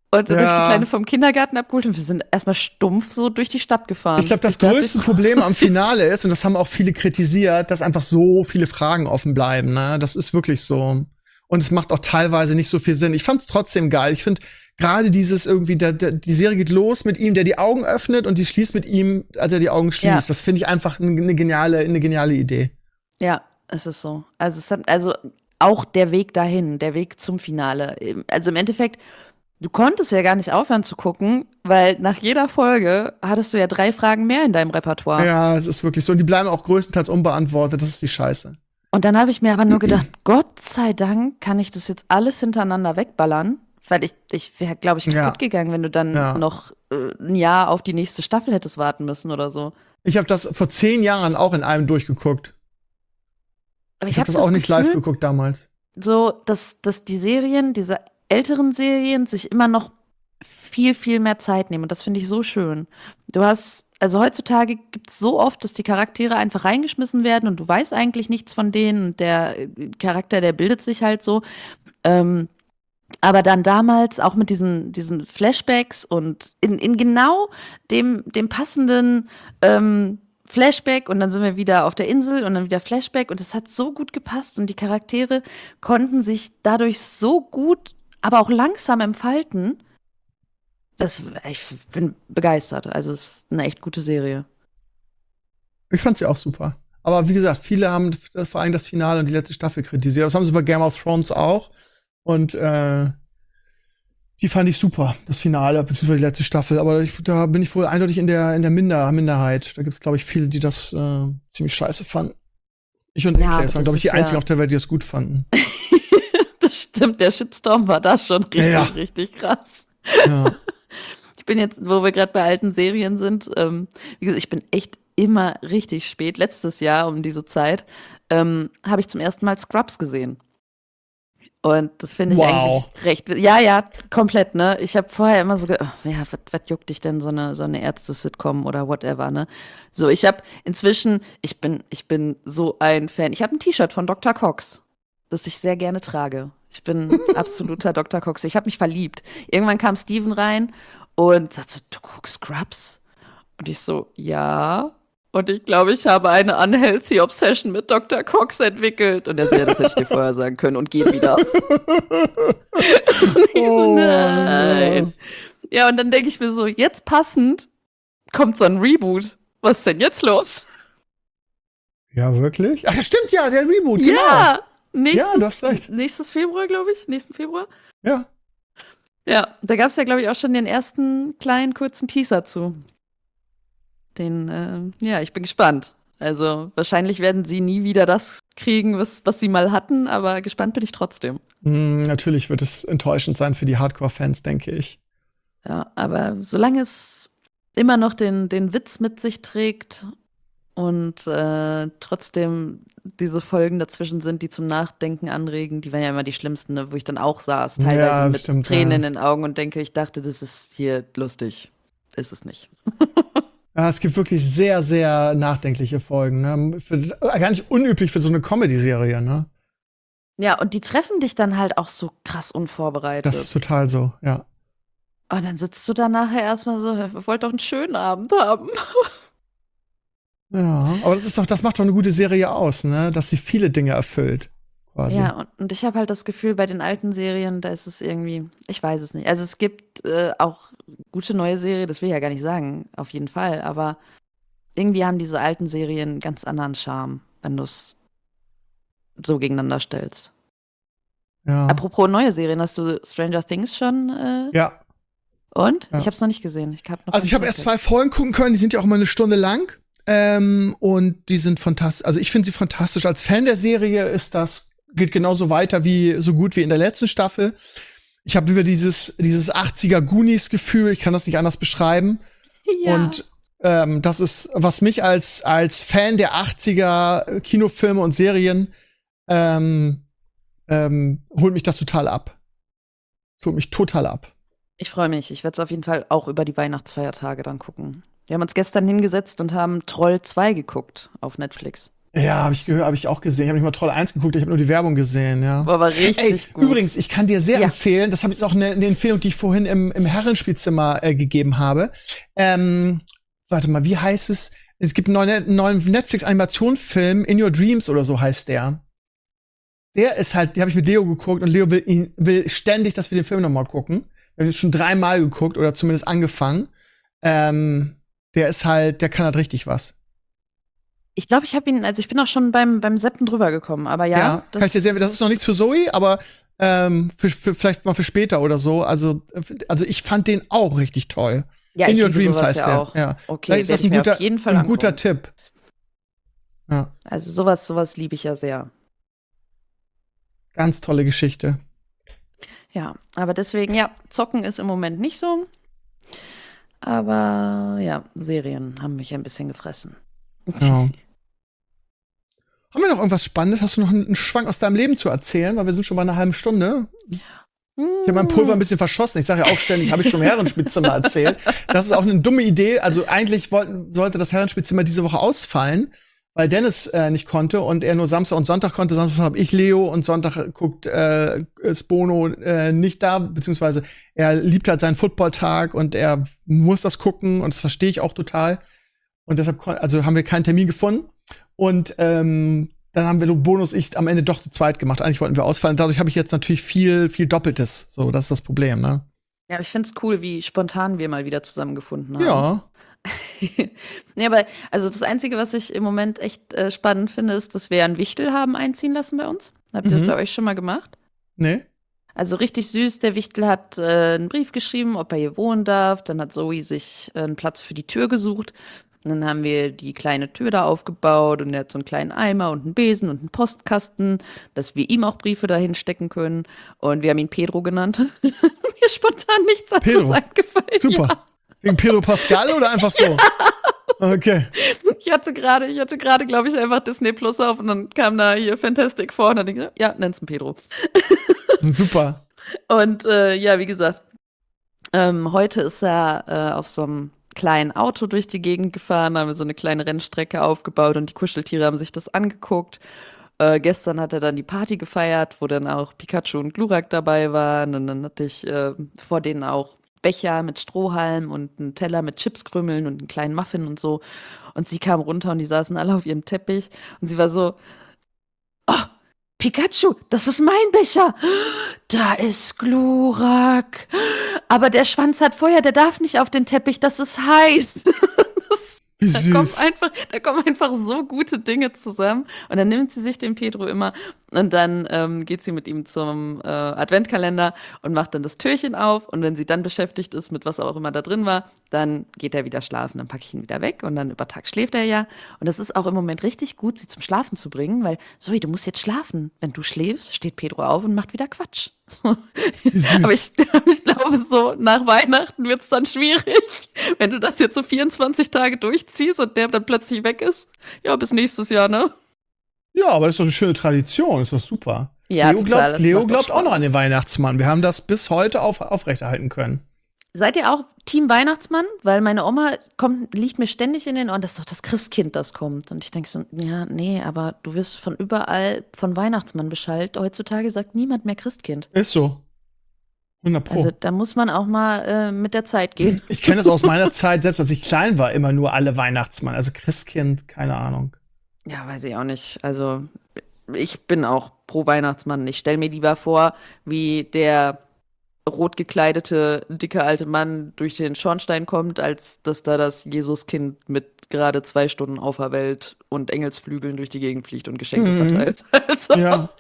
und durch die Ja. Kleine vom Kindergarten abgeholt und wir sind erstmal stumpf so durch die Stadt gefahren. Ich glaube, das dachte, größte Problem am Finale ist, und das haben auch viele kritisiert, dass einfach so viele Fragen offen bleiben. Ne? Das ist wirklich so. Und es macht auch teilweise nicht so viel Sinn. Ich fand es trotzdem geil. Ich finde gerade dieses irgendwie, die Serie geht los mit ihm, der die Augen öffnet und die schließt mit ihm, als er die Augen schließt. Ja. Das finde ich einfach eine geniale Idee. Ja, es ist so. Also auch der Weg dahin, der Weg zum Finale. Also im Endeffekt, du konntest ja gar nicht aufhören zu gucken, weil nach jeder Folge hattest du ja 3 Fragen mehr in deinem Repertoire. Ja, es ist wirklich so. Und die bleiben auch größtenteils unbeantwortet. Das ist die Scheiße. Und dann habe ich mir aber nur gedacht, Gott sei Dank kann ich das jetzt alles hintereinander wegballern, weil ich wäre, glaube ich, kaputt gegangen, wenn du dann noch ein Jahr auf die nächste Staffel hättest warten müssen oder so. Ich habe das vor 10 Jahren auch in einem durchgeguckt. Aber Ich habe das auch nicht live geguckt damals. So, dass die Serien, diese älteren Serien, sich immer noch viel, viel mehr Zeit nehmen. Und das finde ich so schön. Also heutzutage gibt es so oft, dass die Charaktere einfach reingeschmissen werden und du weißt eigentlich nichts von denen. Und der Charakter, der bildet sich halt so. Aber dann damals auch mit diesen Flashbacks und in genau dem passenden Flashback und dann sind wir wieder auf der Insel und dann wieder Flashback und es hat so gut gepasst und die Charaktere konnten sich dadurch so gut, aber auch langsam entfalten. Ich bin begeistert. Also es ist eine echt gute Serie. Ich fand sie auch super. Aber wie gesagt, viele haben vor allem das Finale und die letzte Staffel kritisiert. Das haben sie bei Game of Thrones auch. Und die fand ich super, das Finale, beziehungsweise die letzte Staffel. Aber da bin ich wohl eindeutig in der Minderheit. Da gibt es, glaube ich, viele, die das ziemlich scheiße fanden. Ich und Niklas waren, glaube ich, die einzigen auf der Welt, die das gut fanden. Das stimmt, der Shitstorm war da schon richtig krass. Ja. Ich bin jetzt, wo wir gerade bei alten Serien sind, wie gesagt, ich bin echt immer richtig spät. Letztes Jahr um diese Zeit habe ich zum ersten Mal Scrubs gesehen. Und das finde ich eigentlich recht. Ja, komplett, ne? Ich habe vorher immer so was juckt dich denn so eine Ärzte-Sitcom oder whatever, ne? So, ich bin so ein Fan. Ich habe ein T-Shirt von Dr. Cox, das ich sehr gerne trage. Ich bin absoluter Dr. Cox. Ich habe mich verliebt. Irgendwann kam Steven rein und sagte so, du guckst Scrubs? Und ich so, ja. Und ich glaube, ich habe eine unhealthy Obsession mit Dr. Cox entwickelt. Und er so, ja, das hätte ich dir vorher sagen können und geht wieder. Und ich so, nein. Ja, und dann denke ich mir so, jetzt passend kommt so ein Reboot. Was ist denn jetzt los? Ja, wirklich? Ach, das stimmt ja, der Reboot, genau. Ja, du hast recht. Nächstes Februar, glaube ich. Nächsten Februar. Ja. Ja, da gab es ja, glaube ich, auch schon den ersten kleinen, kurzen Teaser zu. Ich bin gespannt. Also wahrscheinlich werden sie nie wieder das kriegen, was sie mal hatten, aber gespannt bin ich trotzdem. Natürlich wird es enttäuschend sein für die Hardcore-Fans, denke ich. Ja, aber solange es immer noch den Witz mit sich trägt und trotzdem diese Folgen dazwischen sind, die zum Nachdenken anregen, die waren ja immer die schlimmsten, ne? Wo ich dann auch saß, teilweise mit Tränen in den Augen und denke, ich dachte, das ist hier lustig. Ist es nicht. Ja, es gibt wirklich sehr, sehr nachdenkliche Folgen. Ne? Gar nicht unüblich für so eine Comedy-Serie, ne? Ja, und die treffen dich dann halt auch so krass unvorbereitet. Das ist total so, ja. Und dann sitzt du dann nachher erstmal so, wir wollten doch einen schönen Abend haben. Ja, aber das macht doch eine gute Serie aus, ne? Dass sie viele Dinge erfüllt. Quasi. Ja, und ich habe halt das Gefühl, bei den alten Serien, da ist es irgendwie, ich weiß es nicht. Also es gibt auch gute neue Serien, das will ich ja gar nicht sagen, auf jeden Fall. Aber irgendwie haben diese alten Serien einen ganz anderen Charme, wenn du es so gegeneinander stellst. Ja. Apropos neue Serien, hast du Stranger Things schon? Ja. Und? Ja. Ich habe es noch nicht gesehen. Ich habe erst 2 Folgen gucken können, die sind ja auch mal eine Stunde lang. Und die sind fantastisch. Also ich finde sie fantastisch. Als Fan der Serie geht genauso weiter so gut wie in der letzten Staffel. Ich habe wieder dieses 80er Goonies-Gefühl. Ich kann das nicht anders beschreiben. Ja. Und das ist, was mich als Fan der 80er Kinofilme und Serien holt mich das total ab. Das holt mich total ab. Ich freue mich. Ich werde es auf jeden Fall auch über die Weihnachtsfeiertage dann gucken. Wir haben uns gestern hingesetzt und haben Troll 2 geguckt auf Netflix. Ja, hab ich auch gesehen. Ich habe nicht mal Troll 1 geguckt, ich habe nur die Werbung gesehen, ja. War aber richtig gut. Übrigens, ich kann dir sehr Ja. empfehlen, das habe ich auch eine Empfehlung, die ich vorhin im Herrenspielzimmer gegeben habe. Warte mal, wie heißt es? Es gibt einen neuen Netflix-Animationsfilm, In Your Dreams oder so heißt der. Der ist halt, die habe ich mit Leo geguckt und Leo will ständig, dass wir den Film nochmal gucken. Wir haben ihn schon 3-mal geguckt oder zumindest angefangen. Der ist halt, der kann halt richtig was. Ich glaube, ich habe ihn, also ich bin auch schon beim Seppen drüber gekommen, aber ja. Kann ich dir sehen, das ist noch nichts für Zoe, aber vielleicht mal für später oder so. Also ich fand den auch richtig toll. Ja, In ich Your liebe Dreams sowas heißt ja der. auch. Ja. Okay, Vielleicht ist das werd ich mir ein auf jeden Fall guter angucken. Tipp. Ja, Also sowas liebe ich ja sehr. ganz tolle Geschichte. Ja, aber deswegen, ja, zocken ist im Moment nicht so. Aber ja, Serien haben mich ein bisschen gefressen. Ja. Haben wir noch irgendwas Spannendes? Hast du noch einen Schwank aus deinem Leben zu erzählen? Weil wir sind schon bei einer halben Stunde. Ich habe mein Pulver ein bisschen verschossen. Ich sage ja auch ständig, habe ich schon im Herrenspielzimmer erzählt. Das ist auch eine dumme Idee. Also eigentlich sollte das Herrenspielzimmer diese Woche ausfallen, weil Dennis nicht konnte und er nur Samstag und Sonntag konnte. Samstag habe ich Leo und Sonntag guckt Spono nicht da, beziehungsweise er liebt halt seinen Footballtag und er muss das gucken und das verstehe ich auch total. Und deshalb haben wir keinen Termin gefunden. Und dann haben wir Bonus ich am Ende doch zu zweit gemacht. Eigentlich wollten wir ausfallen. Dadurch habe ich jetzt natürlich viel Doppeltes. So, das ist das Problem, ne? Ja, ich finde es cool, wie spontan wir mal wieder zusammengefunden haben. Ja. Nee, aber also das Einzige, was ich im Moment echt spannend finde, ist, dass wir einen Wichtel haben einziehen lassen bei uns. Habt ihr das bei euch schon mal gemacht? Nee. Also richtig süß, der Wichtel hat einen Brief geschrieben, ob er hier wohnen darf. Dann hat Zoe sich einen Platz für die Tür gesucht. Und dann haben wir die kleine Tür da aufgebaut und er hat so einen kleinen Eimer und einen Besen und einen Postkasten, dass wir ihm auch Briefe dahin stecken können. Und wir haben ihn Pedro genannt. Mir ist spontan nichts anderes Pedro. eingefallen. Super. Ja. Wegen Pedro Pascal oder einfach so? Okay. Ich hatte gerade, glaube ich, einfach Disney Plus auf und dann kam da hier Fantastic vor und dann denke ich, ja, nenn's ihn Pedro. Super. Und ja, wie gesagt, heute ist er auf so einem kleinen Auto durch die Gegend gefahren, haben wir so eine kleine Rennstrecke aufgebaut und die Kuscheltiere haben sich das angeguckt. Gestern hat er dann die Party gefeiert, wo dann auch Pikachu und Glurak dabei waren und dann hatte ich vor denen auch Becher mit Strohhalm und einen Teller mit Chipskrümeln und einen kleinen Muffin und so. Und sie kam runter und die saßen alle auf ihrem Teppich und sie war so, oh, Pikachu, das ist mein Becher. Da ist Glurak. Aber der Schwanz hat Feuer, der darf nicht auf den Teppich, das ist heiß. Wie Da süß. kommen einfach so gute Dinge zusammen. Und dann nimmt sie sich den Pedro immer und dann geht sie mit ihm zum Adventkalender und macht dann das Türchen auf. Und wenn sie dann beschäftigt ist mit was auch immer da drin war, dann geht er wieder schlafen. Dann packe ich ihn wieder weg und dann über Tag schläft er ja. Und das ist auch im Moment richtig gut, sie zum Schlafen zu bringen, weil, Zoe, du musst jetzt schlafen. Wenn du schläfst, steht Pedro auf und macht wieder Quatsch. Aber ich glaube, so nach Weihnachten wird es dann schwierig, wenn du das jetzt so 24 Tage durchziehst und der dann plötzlich weg ist. Ja, bis nächstes Jahr, ne? Ja, aber das ist doch eine schöne Tradition. Ist doch super. Ja, Leo total, das Leo macht glaubt doch auch noch Spaß. an den Weihnachtsmann. Wir haben das bis heute aufrechterhalten können. Seid ihr auch Team Weihnachtsmann? Weil meine Oma liegt mir ständig in den Ohren, das ist doch das Christkind, das kommt. Und ich denke so, ja, nee, aber du wirst von überall von Weihnachtsmann beschallt. Heutzutage sagt niemand mehr Christkind. Ist so. 100 Pro. Also da muss man auch mal mit der Zeit gehen. Ich kenne das aus meiner Zeit, selbst als ich klein war, immer nur alle Weihnachtsmann. Also Christkind, keine Ahnung. Ja, weiß ich auch nicht. Also ich bin auch pro Weihnachtsmann. Ich stelle mir lieber vor, wie der rot gekleidete, dicke alte Mann durch den Schornstein kommt, als dass da das Jesuskind mit gerade 2 Stunden auf der Welt und Engelsflügeln durch die Gegend fliegt und Geschenke verteilt. Also, Ja.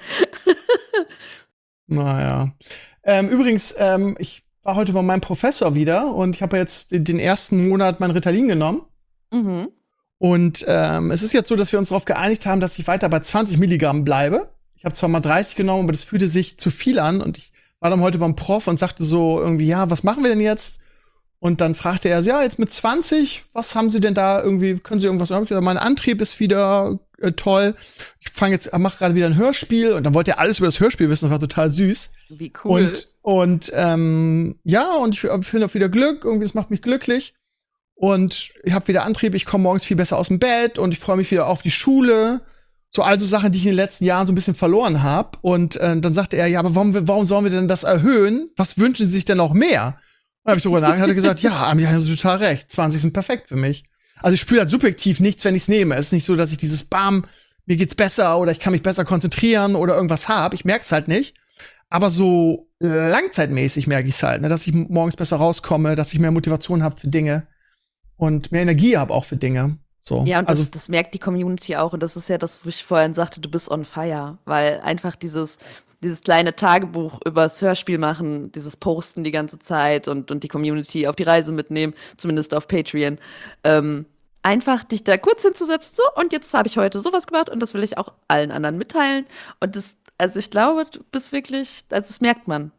Naja. Übrigens, ich war heute bei meinem Professor wieder und ich habe ja jetzt den ersten Monat mein Ritalin genommen. Mhm. Und es ist jetzt so, dass wir uns darauf geeinigt haben, dass ich weiter bei 20 Milligramm bleibe. Ich habe zwar mal 30 genommen, aber das fühlte sich zu viel an. Und ich war dann heute beim Prof und sagte so irgendwie, ja, was machen wir denn jetzt? Und dann fragte er, ja, jetzt mit 20, was haben Sie denn da irgendwie, können Sie irgendwas? Und hab ich gesagt, mein Antrieb ist wieder toll. Ich mache gerade wieder ein Hörspiel. Und dann wollte er alles über das Hörspiel wissen, das war total süß. Wie cool. Und ja, und ich finde auch wieder Glück, irgendwie, das macht mich glücklich. Und ich habe wieder Antrieb, ich komme morgens viel besser aus dem Bett und ich freue mich wieder auf die Schule. So also Sachen, die ich in den letzten Jahren so ein bisschen verloren habe. Und dann sagte er, ja, aber warum sollen wir denn das erhöhen? Was wünschen Sie sich denn noch mehr? Und dann habe ich drüber nachgedacht, hat er gesagt, ja, haben Sie total recht. 20 sind perfekt für mich. Also ich spüre halt subjektiv nichts, wenn ich es nehme. Es ist nicht so, dass ich dieses Bam, mir geht's besser oder ich kann mich besser konzentrieren oder irgendwas habe. Ich merke es halt nicht. Aber so langzeitmäßig merke ich es halt, ne, dass ich morgens besser rauskomme, dass ich mehr Motivation habe für Dinge und mehr Energie habe auch für Dinge. So. Ja, und also das merkt die Community auch. Und das ist ja das, wo ich vorhin sagte, du bist on fire. Weil einfach dieses kleine Tagebuch übers Hörspiel machen, dieses Posten die ganze Zeit und die Community auf die Reise mitnehmen, zumindest auf Patreon. Einfach dich da kurz hinzusetzen, so, und jetzt habe ich heute sowas gemacht und das will ich auch allen anderen mitteilen. Und also ich glaube, du bist wirklich, also das merkt man.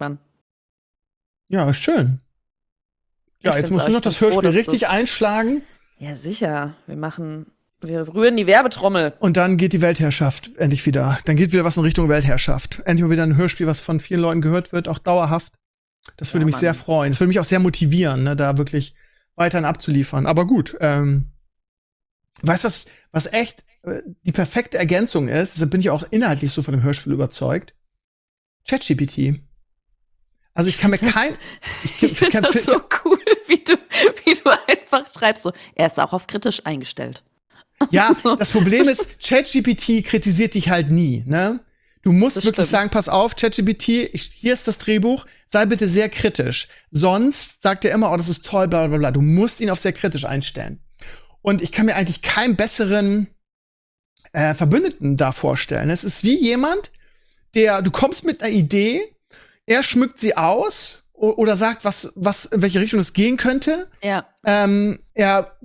ja, schön. Ja, Ich jetzt find's musst auch, du noch ich bin das Hörspiel froh, dass richtig das- einschlagen Ja, sicher. Wir rühren die Werbetrommel. und dann geht die Weltherrschaft endlich wieder. Dann geht wieder was in Richtung Weltherrschaft. Endlich mal wieder ein Hörspiel, was von vielen Leuten gehört wird, auch dauerhaft. Das würde Ja, mich Mann. sehr freuen. Das würde mich auch sehr motivieren, ne, da wirklich weiterhin abzuliefern. Aber gut, weißt du, was echt die perfekte Ergänzung ist? Deshalb bin ich auch inhaltlich so von dem Hörspiel überzeugt. ChatGPT. Also ich kann mir Ich finde das so cool, wie du einfach schreibst. So, er ist auch auf kritisch eingestellt. Ja, So. das Problem ist, ChatGPT kritisiert dich halt nie, ne? Du musst Das wirklich stimmt. sagen, pass auf, ChatGPT, hier ist das Drehbuch, sei bitte sehr kritisch. Sonst sagt er immer, oh, das ist toll, bla bla bla. Du musst ihn auf sehr kritisch einstellen. Und ich kann mir eigentlich keinen besseren Verbündeten da vorstellen. Es ist wie jemand, du kommst mit einer Idee, er schmückt sie aus oder sagt, was in welche Richtung es gehen könnte. Ja. Er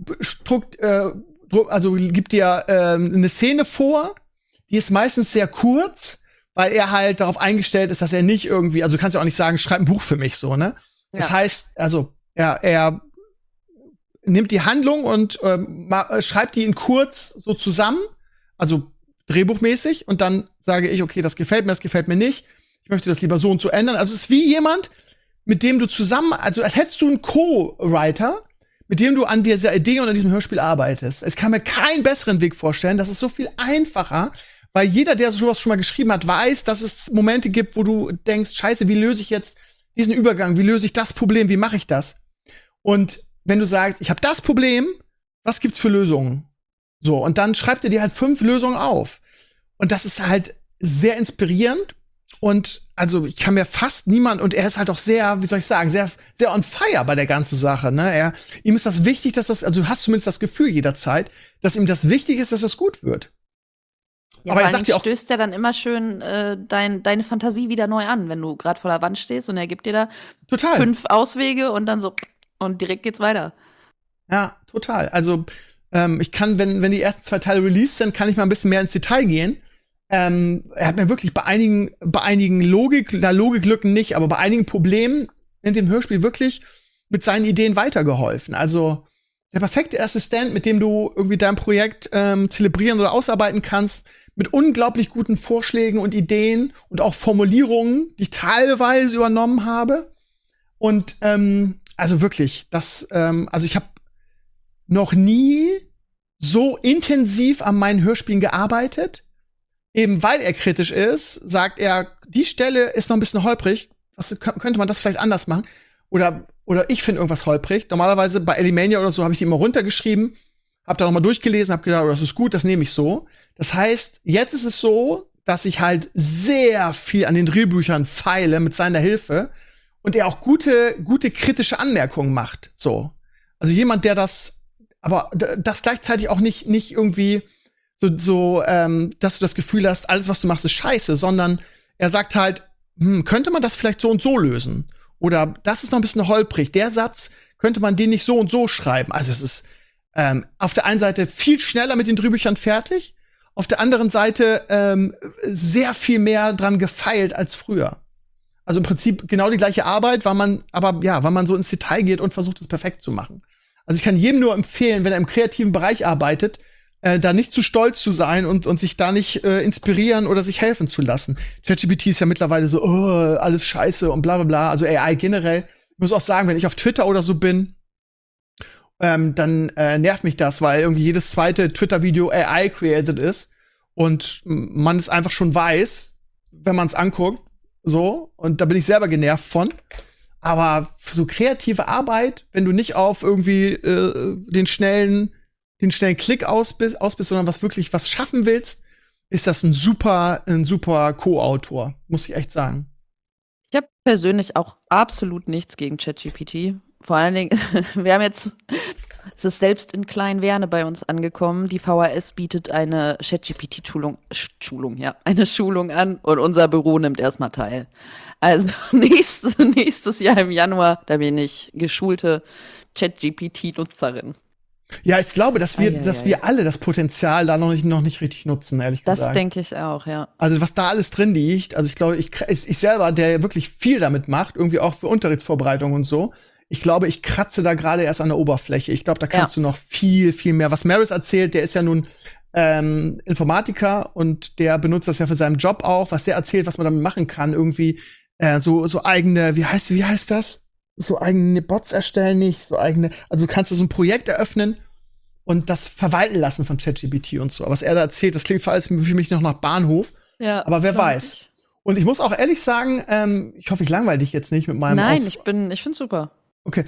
gibt dir eine Szene vor, die ist meistens sehr kurz, weil er halt darauf eingestellt ist, dass er nicht irgendwie, also du kannst ja auch nicht sagen, schreib ein Buch für mich, so, ne? Ja. Das heißt, also, er nimmt die Handlung und schreibt die in kurz so zusammen, also drehbuchmäßig, und dann sage ich, okay, das gefällt mir nicht, ich möchte das lieber so und so ändern. Also es ist wie jemand, mit dem du zusammen, also als hättest du einen Co-Writer, mit dem du an dieser Idee und an diesem Hörspiel arbeitest. Ich kann mir keinen besseren Weg vorstellen. Das ist so viel einfacher, weil jeder, der sowas schon mal geschrieben hat, weiß, dass es Momente gibt, wo du denkst, scheiße, wie löse ich jetzt diesen Übergang? Wie löse ich das Problem? Wie mache ich das? Und wenn du sagst, ich habe das Problem, was gibt's für Lösungen? So, und dann schreibt er dir halt 5 Lösungen auf. Und das ist halt sehr inspirierend. Und also ich kann mir fast und er ist halt auch sehr, wie soll ich sagen, sehr, sehr on fire bei der ganzen Sache, ne? Ihm ist das wichtig, also du hast zumindest das Gefühl jederzeit, dass ihm das wichtig ist, dass es gut wird. Ja, aber er vor sagt ja allem auch, stößt ja dann immer schön deine Fantasie wieder neu an, wenn du gerade vor der Wand stehst und er gibt dir da total. 5 Auswege und dann so und direkt geht's weiter. Ja, total. Also ich kann, wenn die ersten 2 Teile released sind, kann ich mal ein bisschen mehr ins Detail gehen. Er hat mir wirklich bei einigen Logiklücken nicht, aber bei einigen Problemen in dem Hörspiel wirklich mit seinen Ideen weitergeholfen. Also der perfekte Assistent, mit dem du irgendwie dein Projekt zelebrieren oder ausarbeiten kannst, mit unglaublich guten Vorschlägen und Ideen und auch Formulierungen, die ich teilweise übernommen habe. Und also wirklich, also ich habe noch nie so intensiv an meinen Hörspielen gearbeitet. Eben weil er kritisch ist, sagt er, die Stelle ist noch ein bisschen holprig. Könnte man das vielleicht anders machen? Oder ich finde irgendwas holprig. Normalerweise bei Alimania oder so habe ich die immer runtergeschrieben, habe da noch mal durchgelesen, habe gedacht, oh, das ist gut, das nehme ich so. Das heißt, jetzt ist es so, dass ich halt sehr viel an den Drehbüchern feile mit seiner Hilfe und er auch gute kritische Anmerkungen macht. So, also jemand, der das gleichzeitig auch nicht irgendwie so, dass du das Gefühl hast, alles, was du machst, ist scheiße, sondern er sagt halt, könnte man das vielleicht so und so lösen? Oder das ist noch ein bisschen holprig. Der Satz, könnte man den nicht so und so schreiben? Also es ist auf der einen Seite viel schneller mit den Drehbüchern fertig, auf der anderen Seite sehr viel mehr dran gefeilt als früher. Also im Prinzip genau die gleiche Arbeit, weil man so ins Detail geht und versucht, es perfekt zu machen. Also ich kann jedem nur empfehlen, wenn er im kreativen Bereich arbeitet, da nicht zu stolz zu sein und sich da nicht inspirieren oder sich helfen zu lassen. ChatGPT ist ja mittlerweile so, oh, alles scheiße und bla bla bla. Also AI generell. Ich muss auch sagen, wenn ich auf Twitter oder so bin, dann nervt mich das, weil irgendwie jedes zweite Twitter-Video AI-created ist. und man es einfach schon weiß, wenn man es anguckt, so, und da bin ich selber genervt von. Aber für so kreative Arbeit, wenn du nicht auf irgendwie den schnellen Klick aus bist, sondern was schaffen willst, ist das ein super Co-Autor, muss ich echt sagen. Ich habe persönlich auch absolut nichts gegen ChatGPT. Vor allen Dingen, wir haben jetzt, es ist selbst in Kleinwerne bei uns angekommen. Die VHS bietet eine eine Schulung an und unser Büro nimmt erstmal teil. Also nächstes Jahr im Januar, da bin ich geschulte ChatGPT-Nutzerin. Ja, ich glaube, dass wir alle das Potenzial da noch nicht richtig nutzen, ehrlich gesagt. Das denke ich auch, ja. Also was da alles drin liegt, also ich glaube, ich selber, der wirklich viel damit macht, irgendwie auch für Unterrichtsvorbereitung und so, ich glaube, ich kratze da gerade erst an der Oberfläche. Ich glaube, da kannst du noch viel, viel mehr. Was Maris erzählt, der ist ja nun Informatiker und der benutzt das ja für seinen Job auch. Was der erzählt, was man damit machen kann, irgendwie so eigene, wie heißt das? So eigene Bots erstellen, nicht so eigene, also du kannst so ein Projekt eröffnen und das verwalten lassen von ChatGPT und so. Aber was er da erzählt, das klingt für mich noch nach Bahnhof. Ja, aber wer weiß. Und ich muss auch ehrlich sagen, ich hoffe, ich langweile dich jetzt nicht mit meinem Nein, ich find's super. Okay.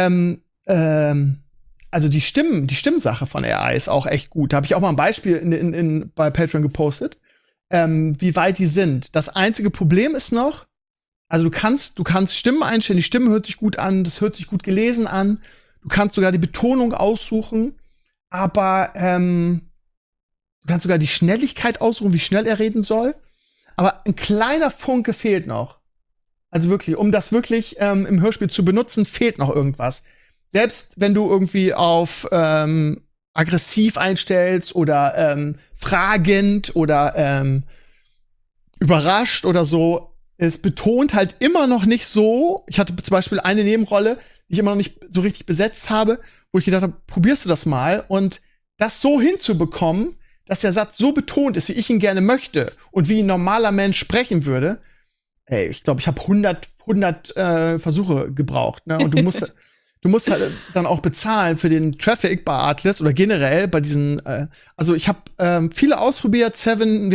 Also die Stimmsache von AI ist auch echt gut. Da habe ich auch mal ein Beispiel bei Patreon gepostet, wie weit die sind. Das einzige Problem ist noch, also du kannst Stimmen einstellen, die Stimme hört sich gut an, das hört sich gut gelesen an. Du kannst sogar die Betonung aussuchen, aber du kannst sogar die Schnelligkeit aussuchen, wie schnell er reden soll. Aber ein kleiner Funke fehlt noch. Also wirklich, um das wirklich im Hörspiel zu benutzen, fehlt noch irgendwas. Selbst wenn du irgendwie auf aggressiv einstellst oder fragend oder überrascht oder so, es betont halt immer noch nicht so. Ich hatte zum Beispiel eine Nebenrolle, die ich immer noch nicht so richtig besetzt habe, wo ich gedacht habe, probierst du das mal? Und das so hinzubekommen, dass der Satz so betont ist, wie ich ihn gerne möchte und wie ein normaler Mensch sprechen würde. Ey, ich glaube, ich habe 100 Versuche gebraucht. Ne? Und du musst halt dann auch bezahlen für den Traffic bei Artlist oder generell bei diesen, also ich habe viele ausprobiert, 11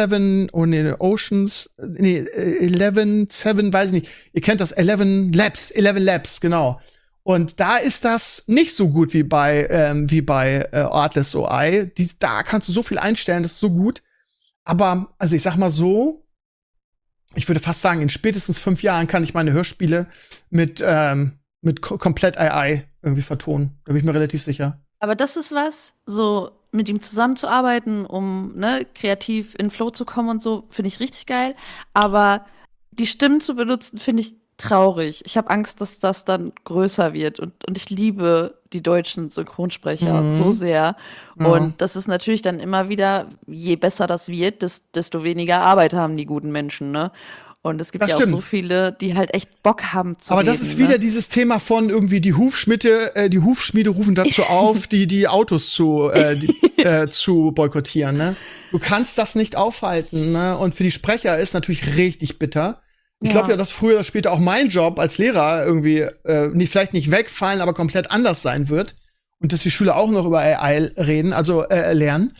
7, weiß ich nicht. Ihr kennt das, 11 Labs, genau. Und da ist das nicht so gut wie bei Artlist OI. Da kannst du so viel einstellen, das ist so gut. Aber, also ich sag mal so, ich würde fast sagen, in spätestens 5 Jahren kann ich meine Hörspiele mit komplett AI irgendwie vertonen. Da bin ich mir relativ sicher. Aber das ist was, so mit ihm zusammenzuarbeiten, um kreativ in Flow zu kommen und so, finde ich richtig geil. Aber die Stimmen zu benutzen, finde ich traurig. Ich habe Angst, dass das dann größer wird. Und ich liebe die deutschen Synchronsprecher so sehr. Ja. Und das ist natürlich dann immer wieder, je besser das wird, desto weniger Arbeit haben die guten Menschen, ne? Und es gibt auch so viele, die halt echt Bock haben zu Aber reden, das ist wieder dieses Thema von irgendwie die Hufschmiede rufen dazu auf, die Autos zu boykottieren, ne? Du kannst das nicht aufhalten, ne? Und für die Sprecher ist natürlich richtig bitter. Ich glaube ja, dass früher oder später auch mein Job als Lehrer irgendwie vielleicht nicht wegfallen, aber komplett anders sein wird. Und dass die Schüler auch noch über AI reden, also lernen.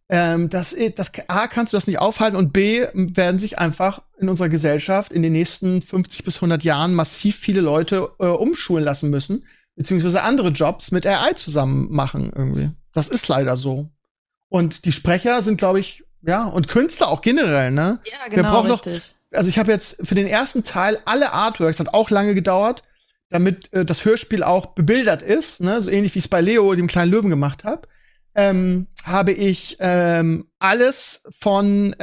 A, kannst du das nicht aufhalten und B, werden sich einfach in unserer Gesellschaft in den nächsten 50 bis 100 Jahren massiv viele Leute umschulen lassen müssen, beziehungsweise andere Jobs mit AI zusammen machen irgendwie. Das ist leider so. Und die Sprecher sind, glaube ich, ja, und Künstler auch generell, ne? Ja, genau, richtig. Also ich habe jetzt für den ersten Teil alle Artworks, hat auch lange gedauert, damit das Hörspiel auch bebildert ist, ne? So ähnlich wie ich es bei Leo, dem kleinen Löwen, gemacht habe. Habe ich alles von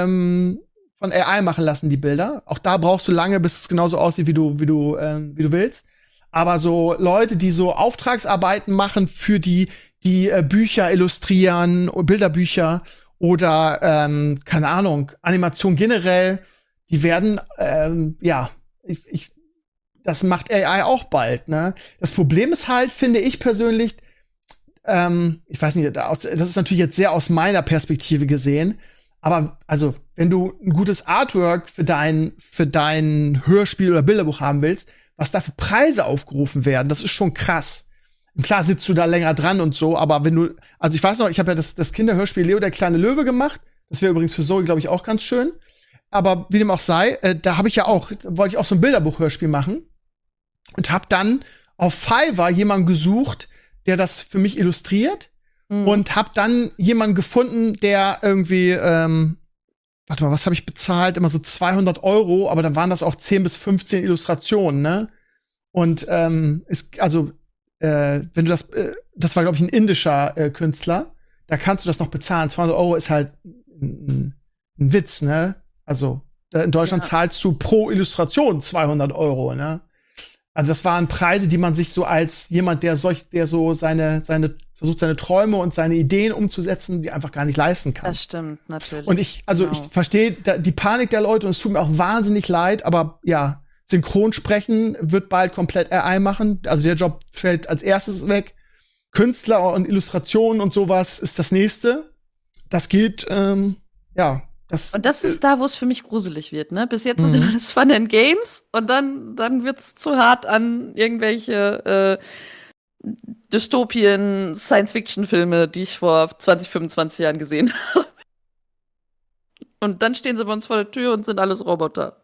AI machen lassen, die Bilder. Auch da brauchst du lange, bis es genauso aussieht, wie du willst. Aber so Leute, die so Auftragsarbeiten machen für die Bücher illustrieren, Bilderbücher oder keine Ahnung, Animation generell, die werden das macht AI auch bald, ne? Das Problem ist halt, finde ich persönlich, ich weiß nicht, das ist natürlich jetzt sehr aus meiner Perspektive gesehen, aber also, wenn du ein gutes Artwork für dein Hörspiel oder Bilderbuch haben willst, was da für Preise aufgerufen werden, das ist schon krass. Und klar sitzt du da länger dran und so, aber wenn du, also ich weiß noch, ich habe ja das Kinderhörspiel Leo, der kleine Löwe gemacht Das wäre übrigens für Zoe, glaube ich, auch ganz schön. Aber wie dem auch sei, da wollte ich auch so ein Bilderbuchhörspiel machen und habe dann auf Fiverr jemanden gesucht, der das für mich illustriert und habe dann jemanden gefunden, der irgendwie warte mal, was habe ich bezahlt? Immer so 200 €, aber dann waren das auch 10 bis 15 Illustrationen, ne? Und wenn du das war, glaube ich, ein indischer Künstler, da kannst du das noch bezahlen. 200 € ist halt ein Witz, ne? Also in Deutschland zahlst du pro Illustration 200 €, ne? Also das waren Preise, die man sich so als jemand, der so versucht, seine Träume und seine Ideen umzusetzen, die einfach gar nicht leisten kann. Das stimmt, natürlich. Und ich verstehe die Panik der Leute und es tut mir auch wahnsinnig leid, aber ja, Synchronsprechen wird bald komplett AI machen. Also der Job fällt als erstes weg. Künstler und Illustrationen und sowas ist das nächste. Das geht, Und das ist da, wo es für mich gruselig wird, ne? Bis jetzt ist alles Fun and Games und dann wird's zu hart an irgendwelche Dystopien, Science-Fiction-Filme, die ich vor 20, 25 Jahren gesehen habe. Und dann stehen sie bei uns vor der Tür und sind alles Roboter.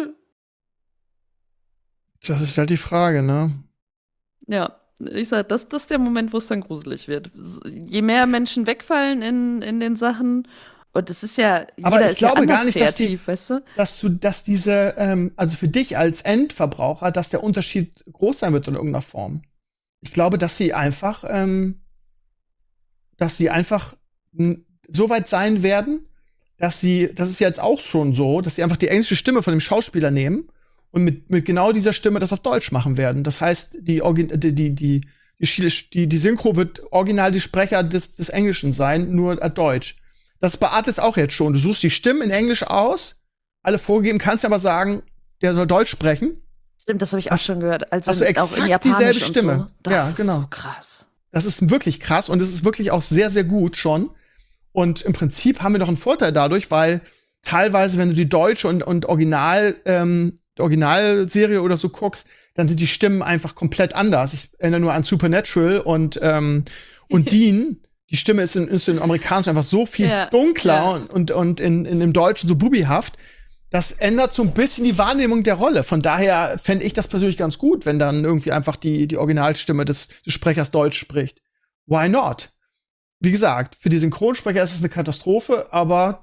Das ist halt die Frage, ne? Ja, ich sag, das ist der Moment, wo es dann gruselig wird. Je mehr Menschen wegfallen in den Sachen, und es ist ja, aber ich glaube gar nicht, kreativ, weißt du? dass diese, also für dich als Endverbraucher, dass der Unterschied groß sein wird in irgendeiner Form. Ich glaube, dass sie einfach so weit sein werden, das ist jetzt auch schon so, dass sie einfach die englische Stimme von dem Schauspieler nehmen und mit genau dieser Stimme das auf Deutsch machen werden. Das heißt, die Synchro wird original die Sprecher des Englischen sein, nur Deutsch. Das ist bei Artis auch jetzt schon. Du suchst die Stimmen in Englisch aus, alle vorgegeben, kannst aber sagen, der soll Deutsch sprechen. Stimmt, das habe ich auch schon gehört. Also exakt auch in Japanisch dieselbe Stimme. Und so. Das genau. ist so krass. Das ist wirklich krass und es ist wirklich auch sehr, sehr gut schon. Und im Prinzip haben wir doch einen Vorteil dadurch, weil teilweise, wenn du die deutsche und Originalserie oder so guckst, dann sind die Stimmen einfach komplett anders. Ich erinnere nur an Supernatural und Dean. Die Stimme ist in Amerikanischen einfach so viel dunkler und in dem Deutschen so bubihaft. Das ändert so ein bisschen die Wahrnehmung der Rolle. Von daher fände ich das persönlich ganz gut, wenn dann irgendwie einfach die Originalstimme des Sprechers Deutsch spricht. Why not? Wie gesagt, für die Synchronsprecher ist es eine Katastrophe, aber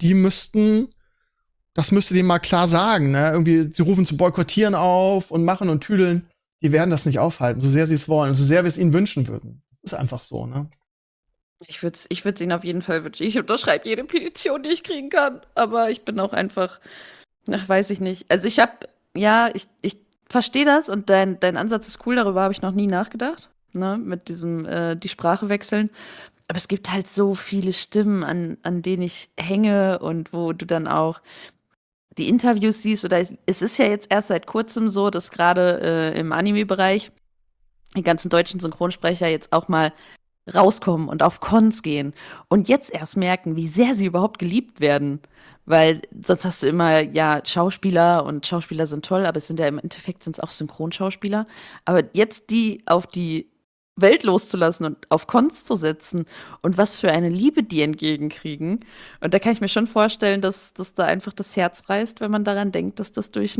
das müsste denen mal klar sagen, ne? Irgendwie, sie rufen zu boykottieren auf und machen und tüdeln. Die werden das nicht aufhalten, so sehr sie es wollen, so sehr wir es ihnen wünschen würden. Das ist einfach so, ne? Ich würde es ihnen auf jeden Fall wünschen. Ich unterschreibe jede Petition, die ich kriegen kann. Aber ich bin auch einfach, weiß ich nicht. Also ich verstehe das und dein Ansatz ist cool, darüber habe ich noch nie nachgedacht. Ne? Mit diesem, die Sprache wechseln. Aber es gibt halt so viele Stimmen, an denen ich hänge und wo du dann auch die Interviews siehst. Oder es ist ja jetzt erst seit kurzem so, dass gerade im Anime-Bereich die ganzen deutschen Synchronsprecher jetzt auch mal rauskommen und auf Cons gehen und jetzt erst merken, wie sehr sie überhaupt geliebt werden. Weil sonst hast du immer, ja, Schauspieler und Schauspieler sind toll, aber es sind ja im Endeffekt sind's auch Synchronschauspieler. Aber jetzt die auf die Welt loszulassen und auf Cons zu setzen und was für eine Liebe die entgegenkriegen. Und da kann ich mir schon vorstellen, dass da einfach das Herz reißt, wenn man daran denkt, dass das durch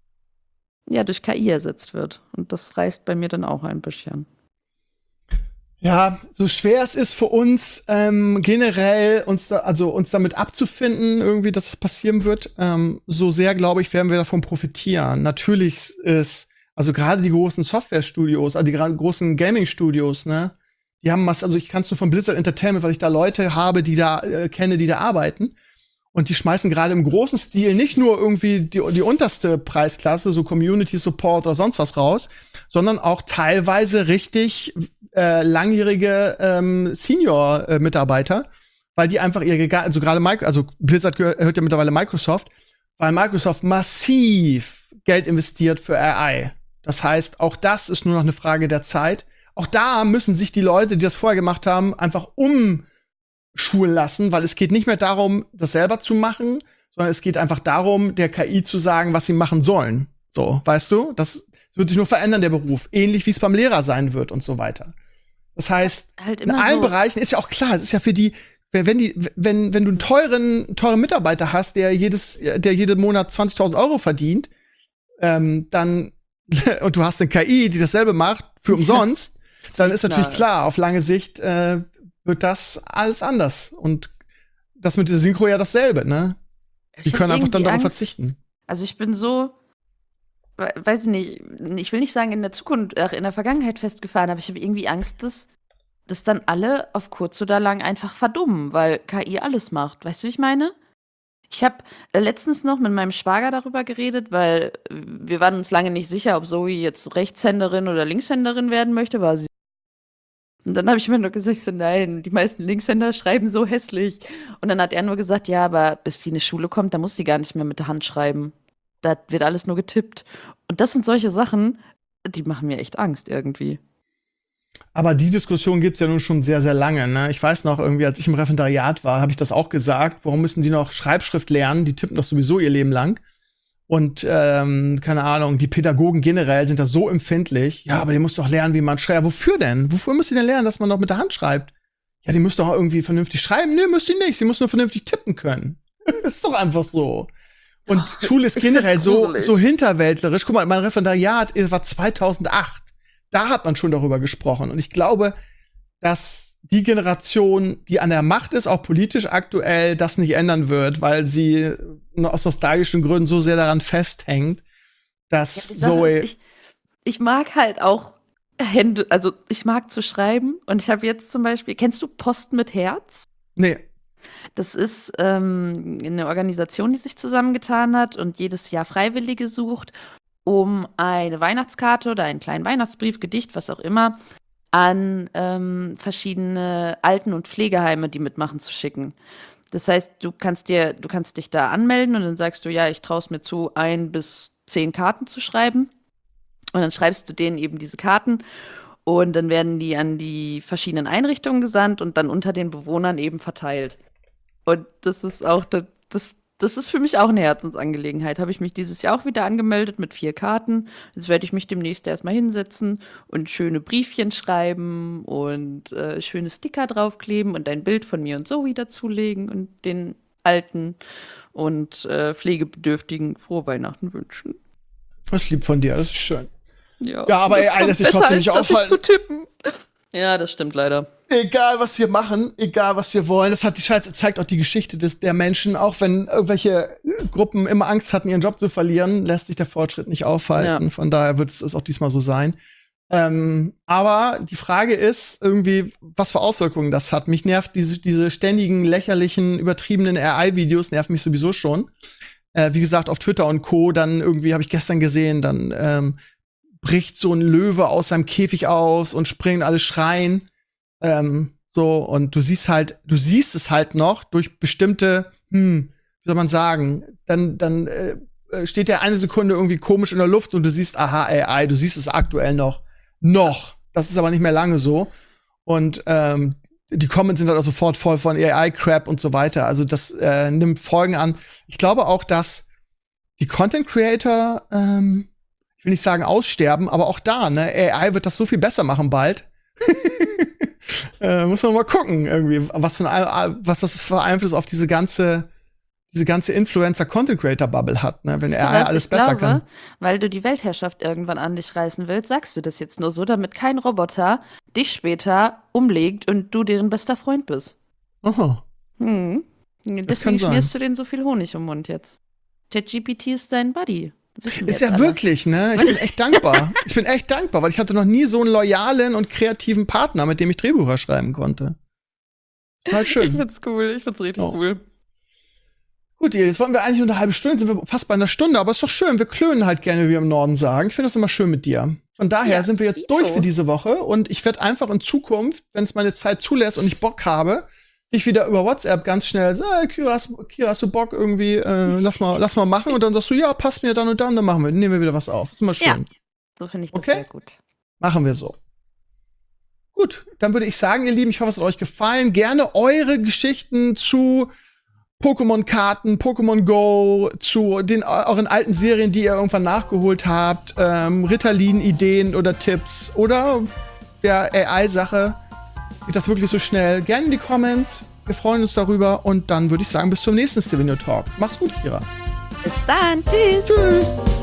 KI ersetzt wird. Und das reißt bei mir dann auch ein bisschen. Ja, so schwer es ist für uns generell uns damit abzufinden, irgendwie, dass es passieren wird, so sehr, glaube ich, werden wir davon profitieren. Natürlich ist, also gerade die großen Software-Studios, also die großen Gaming-Studios, ne, die haben ich kann es nur von Blizzard Entertainment, weil ich da Leute habe, die da kenne, die da arbeiten. Und die schmeißen gerade im großen Stil nicht nur irgendwie die unterste Preisklasse, so Community Support oder sonst was raus, sondern auch teilweise richtig langjährige Senior-Mitarbeiter, weil die einfach Blizzard gehört ja mittlerweile Microsoft, weil Microsoft massiv Geld investiert für AI. Das heißt, auch das ist nur noch eine Frage der Zeit. Auch da müssen sich die Leute, die das vorher gemacht haben, einfach umschulen lassen, weil es geht nicht mehr darum, das selber zu machen, sondern es geht einfach darum, der KI zu sagen, was sie machen sollen. So, weißt du? Das wird sich nur verändern, der Beruf. Ähnlich wie es beim Lehrer sein wird und so weiter. Das heißt, halt in allen Bereichen ist ja auch klar, es ist ja für die wenn du einen teuren Mitarbeiter hast, der jeden Monat 20.000 Euro verdient, dann und du hast eine KI, die dasselbe macht für umsonst, dann ist natürlich klar, auf lange Sicht wird das alles anders. Und das mit der Synchro ja dasselbe, ne? Die können einfach dann darauf verzichten. Also ich bin so, weiß ich nicht, ich will nicht sagen in der Zukunft, in der Vergangenheit festgefahren, aber ich habe irgendwie Angst, dass dann alle auf kurz oder lang einfach verdummen, weil KI alles macht. Weißt du, wie ich meine? Ich habe letztens noch mit meinem Schwager darüber geredet, weil wir waren uns lange nicht sicher, ob Zoe jetzt Rechtshänderin oder Linkshänderin werden möchte, war sie. Und dann habe ich mir nur gesagt, so nein, die meisten Linkshänder schreiben so hässlich. Und dann hat er nur gesagt, ja, aber bis die in die Schule kommt, da muss sie gar nicht mehr mit der Hand schreiben. Da wird alles nur getippt. Und das sind solche Sachen, die machen mir echt Angst irgendwie. Aber die Diskussion gibt's ja nun schon sehr, sehr lange. Ne? Ich weiß noch, irgendwie, als ich im Referendariat war, habe ich das auch gesagt. Warum müssen die noch Schreibschrift lernen? Die tippen doch sowieso ihr Leben lang. Und, keine Ahnung, die Pädagogen generell sind da so empfindlich. Ja, aber die muss doch lernen, wie man schreibt. Ja, wofür denn? Wofür müsst ihr denn lernen, dass man noch mit der Hand schreibt? Ja, die muss doch irgendwie vernünftig schreiben. Nee, müsst ihr nicht. Sie muss nur vernünftig tippen können. Das ist doch einfach so. Und Schule ist generell so hinterwäldlerisch. Guck mal, mein Referendariat war 2008. Da hat man schon darüber gesprochen. Und ich glaube, dass die Generation, die an der Macht ist, auch politisch aktuell, das nicht ändern wird, weil sie aus nostalgischen Gründen so sehr daran festhängt, dass Zoe. Ich mag halt auch Hände, also ich mag zu schreiben. Und ich habe jetzt zum Beispiel, kennst du Post mit Herz? Nee. Das ist eine Organisation, die sich zusammengetan hat und jedes Jahr Freiwillige sucht, um eine Weihnachtskarte oder einen kleinen Weihnachtsbrief, Gedicht, was auch immer, an verschiedene Alten- und Pflegeheime, die mitmachen, zu schicken. Das heißt, du kannst dich da anmelden und dann sagst du, ja, ich traue es mir zu, 1 bis 10 Karten zu schreiben. Und dann schreibst du denen eben diese Karten und dann werden die an die verschiedenen Einrichtungen gesandt und dann unter den Bewohnern eben verteilt. Und das ist auch, das ist für mich auch eine Herzensangelegenheit. Habe ich mich dieses Jahr auch wieder angemeldet mit 4 Karten. Jetzt werde ich mich demnächst erstmal hinsetzen und schöne Briefchen schreiben und schöne Sticker draufkleben und ein Bild von mir und Zoe dazulegen und den Alten und Pflegebedürftigen frohe Weihnachten wünschen. Das ist lieb von dir, das ist schön. Ja, aber ey, lässt sich trotzdem nicht aufhalten. Zu tippen. Ja, das stimmt leider. Egal, was wir machen, egal, was wir wollen, das hat zeigt auch die Geschichte der Menschen. Auch wenn irgendwelche Gruppen immer Angst hatten, ihren Job zu verlieren, lässt sich der Fortschritt nicht aufhalten. Ja. Von daher wird es auch diesmal so sein. Aber die Frage ist irgendwie, was für Auswirkungen das hat. Mich nervt diese ständigen, lächerlichen, übertriebenen AI-Videos, nervt mich sowieso schon. Wie gesagt, auf Twitter und Co. Dann irgendwie, habe ich gestern gesehen, dann bricht so ein Löwe aus seinem Käfig aus und springen alle schreien. Und du siehst es halt noch durch bestimmte, wie soll man sagen, dann steht der eine Sekunde irgendwie komisch in der Luft und du siehst, aha, AI, du siehst es aktuell noch. Das ist aber nicht mehr lange so. Und die Comments sind halt auch sofort voll von AI-Crap und so weiter. Also das nimmt Folgen an. Ich glaube auch, dass die Content-Creator, ich will nicht sagen aussterben, aber auch da, ne, AI wird das so viel besser machen bald. Muss man mal gucken, irgendwie, was das für Einfluss auf diese ganze Influencer-Content-Creator-Bubble hat, ne, wenn AI alles besser kann. Weil du die Weltherrschaft irgendwann an dich reißen willst, sagst du das jetzt nur so, damit kein Roboter dich später umlegt und du deren bester Freund bist. Aha. Deswegen schmierst du denen so viel Honig im Mund jetzt. ChatGPT ist dein Buddy. Ist ja alle. Wirklich, ne? Ich bin echt dankbar. Weil ich hatte noch nie so einen loyalen und kreativen Partner, mit dem ich Drehbücher schreiben konnte. Total schön. Ich find's cool, ich find's richtig cool. Gut, jetzt wollen wir eigentlich nur eine halbe Stunde, jetzt sind wir fast bei einer Stunde, aber ist doch schön, wir klönen halt gerne, wie wir im Norden sagen. Ich finde das immer schön mit dir. Von daher sind wir jetzt durch für diese Woche und ich werde einfach in Zukunft, wenn es meine Zeit zulässt und ich Bock habe, dich wieder über WhatsApp ganz schnell sagen, Kira, hast du Bock irgendwie, lass mal machen. Und dann sagst du, ja, passt mir dann und dann nehmen wir wieder was auf. Das ist immer schön. Ja, so finde ich das sehr gut. Machen wir so. Gut, dann würde ich sagen, ihr Lieben, ich hoffe, es hat euch gefallen. Gerne eure Geschichten zu Pokémon-Karten, Pokémon Go, zu euren alten Serien, die ihr irgendwann nachgeholt habt, Ritalin-Ideen oder Tipps oder der AI-Sache. Geht das wirklich so schnell? Gerne in die Comments. Wir freuen uns darüber und dann würde ich sagen, bis zum nächsten Stevenio Talk. Mach's gut, Kira. Bis dann. Tschüss. Tschüss.